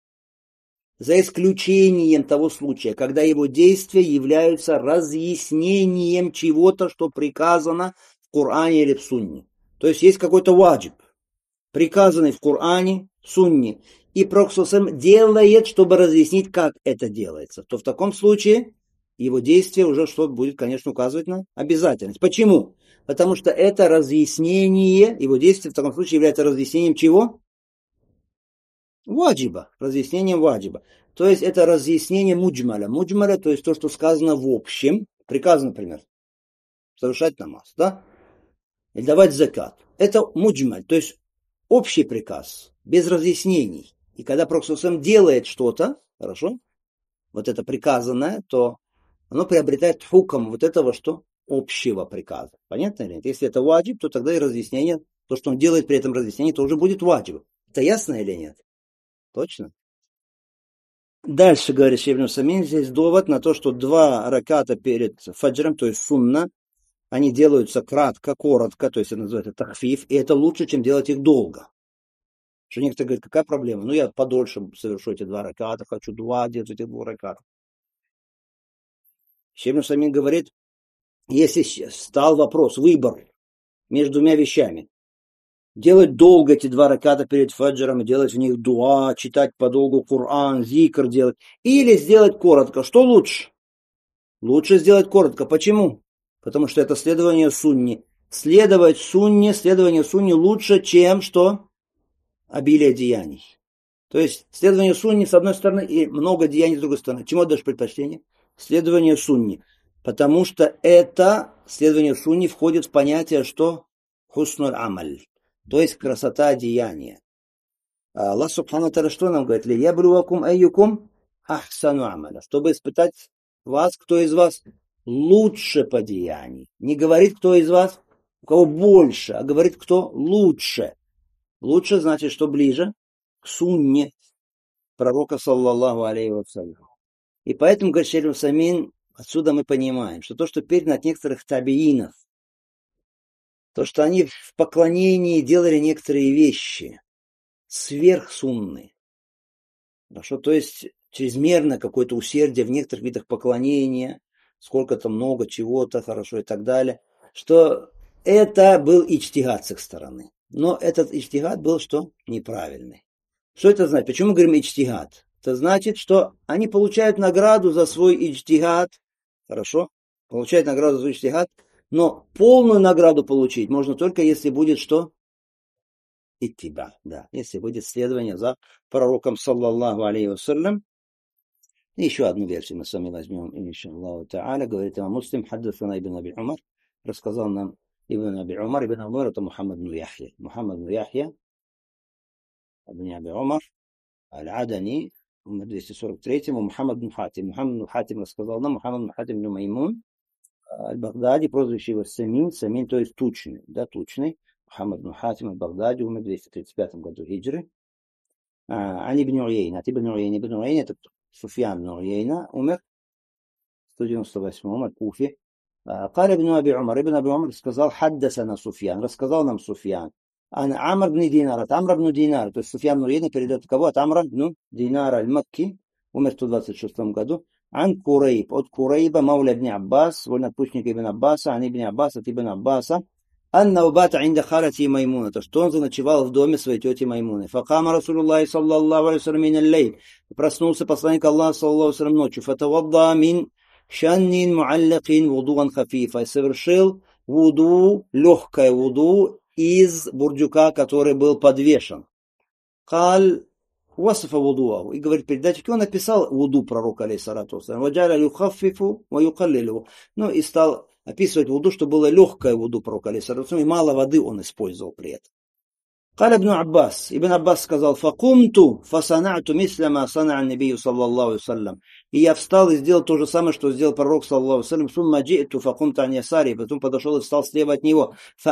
за исключением того случая, когда его действия являются разъяснением чего-то, что приказано в Коране или в Сунне. То есть есть какой-то ваджиб, приказанный в Коране, Сунне, и пророк делает, чтобы разъяснить, как это делается. То в таком случае его действие уже что будет, конечно, указывать на обязательность. Почему? Потому что это разъяснение, его действие в таком случае является разъяснением чего? Ваджиба, разъяснением ваджиба. То есть это разъяснение муджмаля. Муджмаля, то есть то, что сказано в общем. Приказ, например, совершать намаз, да? Или давать закат. Это муджмаль, то есть общий приказ, без разъяснений. И когда Пророк делает что-то, хорошо, вот это приказанное, то оно приобретает хуком вот этого, что общего приказа. Понятно или нет? Если это ваджиб, то тогда и разъяснение, то, что он делает при этом разъяснении, тоже будет ваджибом. Это ясно или нет? Точно? Дальше, говорит Шейх ибн Самин, здесь довод на то, что 2 раката перед фаджром, то есть сунна, они делаются кратко, коротко, то есть это называется тахфиф, и это лучше, чем делать их долго. Что некоторые говорят, какая проблема? Ну, я подольше совершу эти 2 раката, хочу 2 делать этих 2 раката. Шейх ибн Самин говорит, если стал вопрос, выбор между 2 вещами, делать долго эти 2 раката перед фаджром, делать в них дуа, читать подолгу Коран, зикр делать, или сделать коротко, что лучше? Лучше сделать коротко. Почему? Потому что это следование сунне. Следование сунне лучше, чем что? Обилие деяний. То есть следование сунне с одной стороны и много деяний с другой стороны. Чему отдашь предпочтение? Следование сунне. Потому что это следование сунне входит в понятие, что хуснуль амаль. То есть красота деяния. Аллах Субхану Тааля что нам говорит? Ли ябрувакум айюкум ахсану амаля. Чтобы испытать вас, кто из вас лучше по деянию. Не говорит, кто из вас, у кого больше, а говорит, кто лучше. Лучше значит, что ближе к сунне пророка, саллаллаху алейхи вассалям. И поэтому, говорит Шейх ибн Самин, отсюда мы понимаем, что то, что передано от некоторых табиинов, то, что они в поклонении делали некоторые вещи сверхсунны, хорошо, то есть чрезмерно какое-то усердие в некоторых видах поклонения, сколько-то много чего-то, хорошо и так далее, что это был иджтигад с их стороны. Но этот иджтигад был что? Неправильный. Что это значит? Почему мы говорим иджтигад? Это значит, что они получают награду за свой иджтигад, хорошо, получают награду за свой иджтигад, но полную награду получить можно только если будет что? Иттиба, да, если будет следование за пророком, саллаллаху алейхи вассалям. И еще одну версию мы с вами возьмем, иншаллаху та'аля, говорит имам Муслим, хаддасана ибн Аби Умар, рассказал нам ибн Аби Умар, это Мухаммад бн Яхья. Мухаммад бн Яхья, ибн Аби Умар, аль-Адани, умер 243-му, Мухаммад бн Хатим. Мухаммад бн Хатим рассказал нам, Мухаммад бн Хатим бн Маймун, аль-Багдади, прозвище его Самин, Самин, то есть тучный, да, тучный. Мухаммад бн Хатим аль-Багдади, умер в 235 году хиджры. Ани ибн Уяйна. Ибн Уяйна, это Суфьян бн Уяйна, умер в 198-м от Куфи. قال ابن أبي عمر сказал حدثنا Суфьян, рассказал нам Суфьян. Амр бн Динар, от Амра бн Динара, то есть Суфьян бн Уяйна передает кого? От Амра бн Динара аль-Макки, умер в 126 году. Ан Курейб, от Курейба, мауля ибн Аббас, вольнопущенника ибн Аббаса, ан ибн Аббас, от ибн Аббаса, анна убата инда халати Маймуна, то что он заночевал в доме своей тети Маймуны. Факама Расулуллахи саллаллаху алейхи вассалям мин аль-лейл, проснулся посланник Аллаха саллаллаху алейхи вассалям ночью. Фатавадда мин шаннин муаллакин вудуан хафифа, совершил вуду, легкое вуду из бурдюка, который был подвешен. Каль васафа вудуаху, и говорит передатчик, он написал вуду пророка алейхиссалату вассалям, ваджаля юхаффифу ва юкаллилу, ну и стал описывать вуду, что было легкое вуду пророка алейхиссалату вассалям, и мало воды он использовал при этом. قال ابن عباس сказал, فقمت فصنعت مثل ما صنع النبي صلى الله عليه وسلم. И я встал и сделал то же самое, что сделал пророк, саллаллаху алейхи вассалям. ثم جئت فقمت عن يساري, потом подошел и встал слева от него.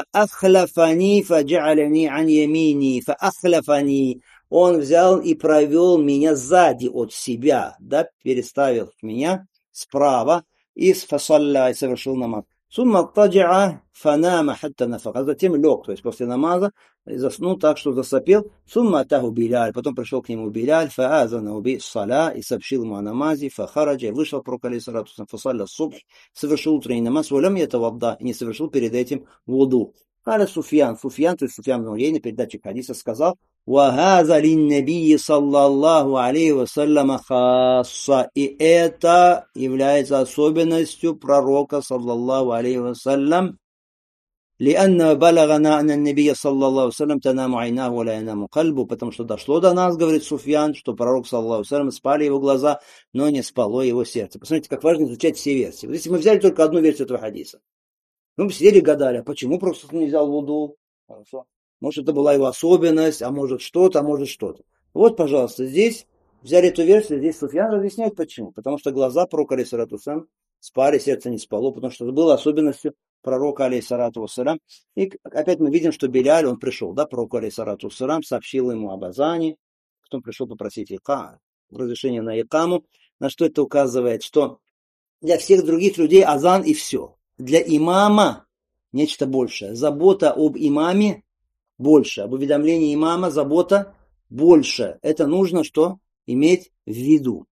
فأخلفني فجعلني عن يميني. فأخلفني, он взял и провел меня сзади от себя, да, переставил меня справа и фасалля, и совершил намаз. ثم اضطجع فنام حتى نفخ, а затем лег, то есть после намаза, и заснул так, что засопел. ثم أتاه Биляль, потом пришел к нему Биляль, فآذنه بالصلاة, и сообщил ему о намазе, فخرج, вышел пророк алейхиссалату вассалям, فصلى الصبح, совершил утренний намаз, ولم يتوضأ, и не совершил перед этим вуду. قال Суфьян, то есть Суфьян бн Уяйна, передатчик хадиса, сказал, وَهَذَا لِلنَّبِيِّ саллаллаху алейхи вассаляма хасса. И это является особенностью пророка саллаллаху алейхи вассалям. لأن بلغنا أن النبي صلى الله عليه وسلم تنام عيناه ولا ينام قلبه, потому что дошло до нас, говорит Суфьян, что пророк саллаллаху алейхи вассалям спали его глаза, но не спало его сердце. Посмотрите, как важно изучать все версии. Вот если мы взяли только одну версию этого хадиса, мы бы сидели и гадали, а почему просто не взял вуду? Хорошо. Может, это была его особенность, а может что-то, а может что-то. Вот, пожалуйста, здесь взяли эту версию, здесь Суфьян разъясняет почему. Потому что глаза пророка алейхиссалату вассалям спали, сердце не спало, потому что это было особенностью пророка алейхиссалату вассалям. И опять мы видим, что Беляль, он пришел, да, пророку алейхиссалату вассалям, сообщил ему об азане, потом пришел попросить разрешение на икаму. На что это указывает? Что для всех других людей азан и все. Для имама нечто большее. Забота об имаме больше. Об уведомлении имама забота больше. Это нужно что? Иметь в виду.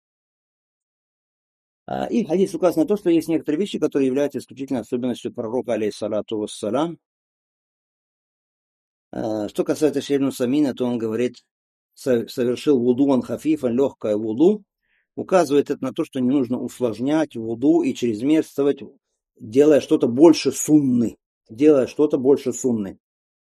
И в хадисе указано на то, что есть некоторые вещи, которые являются исключительной особенностью пророка, алейхиссалату вассалам. Что касается Шейбну Самина, то он говорит, совершил вуду он хафифан, легкое вуду. Указывает это на то, что не нужно усложнять вуду и чрезмерствовать, делая что-то больше сунны. Делая что-то больше сунны.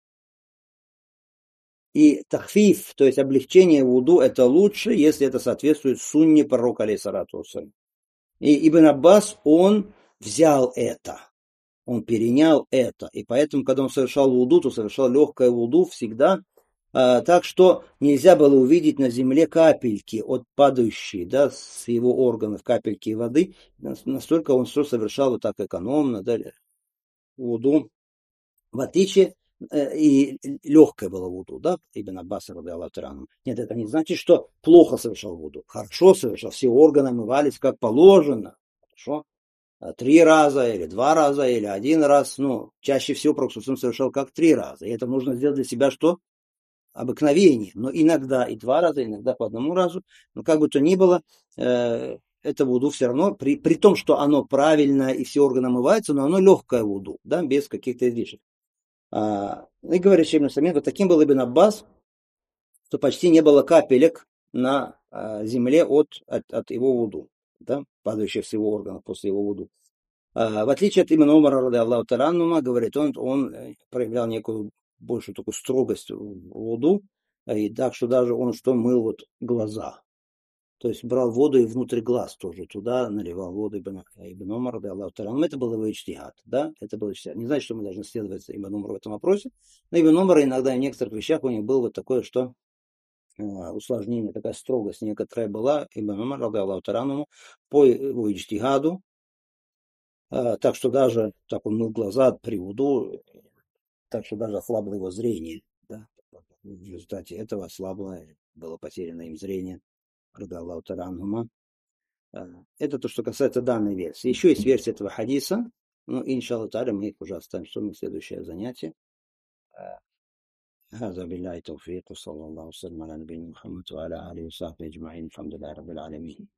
И тахфиф, то есть облегчение вуду, это лучше, если это соответствует сунне пророка алейхиссалату вассалям. И Ибн Аббас, он взял это, он перенял это. И поэтому, когда он совершал вуду, то совершал легкое вуду всегда, так что нельзя было увидеть на земле капельки от падающей, да, с его органов, капельки воды. Настолько он все совершал вот так экономно, да, вуду. В отличие, и легкое было вуду, да, Ибн Аббас, ради Аллаху та'аля. Нет, это не значит, что плохо совершал вуду. Хорошо совершал, все органы омывались как положено. Хорошо. 3 раза, или 2 раза, или 1 раз. Ну, чаще всего пророк совершал как 3 раза. И это нужно сделать для себя что? Обыкновение. Но иногда и 2 раза, иногда по 1 разу. Но как бы то ни было, это вуду все равно, при том, что оно правильно и все органы омываются, но оно легкое вуду, да, без каких-то излишек. И говорит Шейб Самин, вот таким был Ибн Аббас, что почти не было капелек на земле от его вуду, да, падающих с его органов после его вуду. В отличие от Ибн Умара, ради Аллаху та'аля, говорит, он проявлял некую большую такую строгость в вуду, и так что даже он что мыл вот глаза. То есть брал воду и внутрь глаз тоже туда наливал воду Ибн Умар, ради Аллаху та'аля. Это был его иджтихад, да, это был иджтихад. Не значит, что мы должны следовать Ибн Умару в этом вопросе, но Ибн Умар иногда в некоторых вещах у него было вот такое, что усложнение, такая строгость некоторая была, Ибн Умар, ради Аллаху та'аля, по его иджтихаду, так что даже так он мыл глаза при вуду, так что даже ослабло его зрение, да, в результате этого ослабло, было потеряно им зрение, ради Аллаху та'аля. Это то, что касается данной версии. Еще есть версия этого хадиса. Ну, иншаллах та'аля, мы их уже оставим в следующее занятие. هذا بالله توفيق وصلى الله وسلم على نبينا محمد وعلى آله وصحبه أجمعين الحمد لله رب العالمين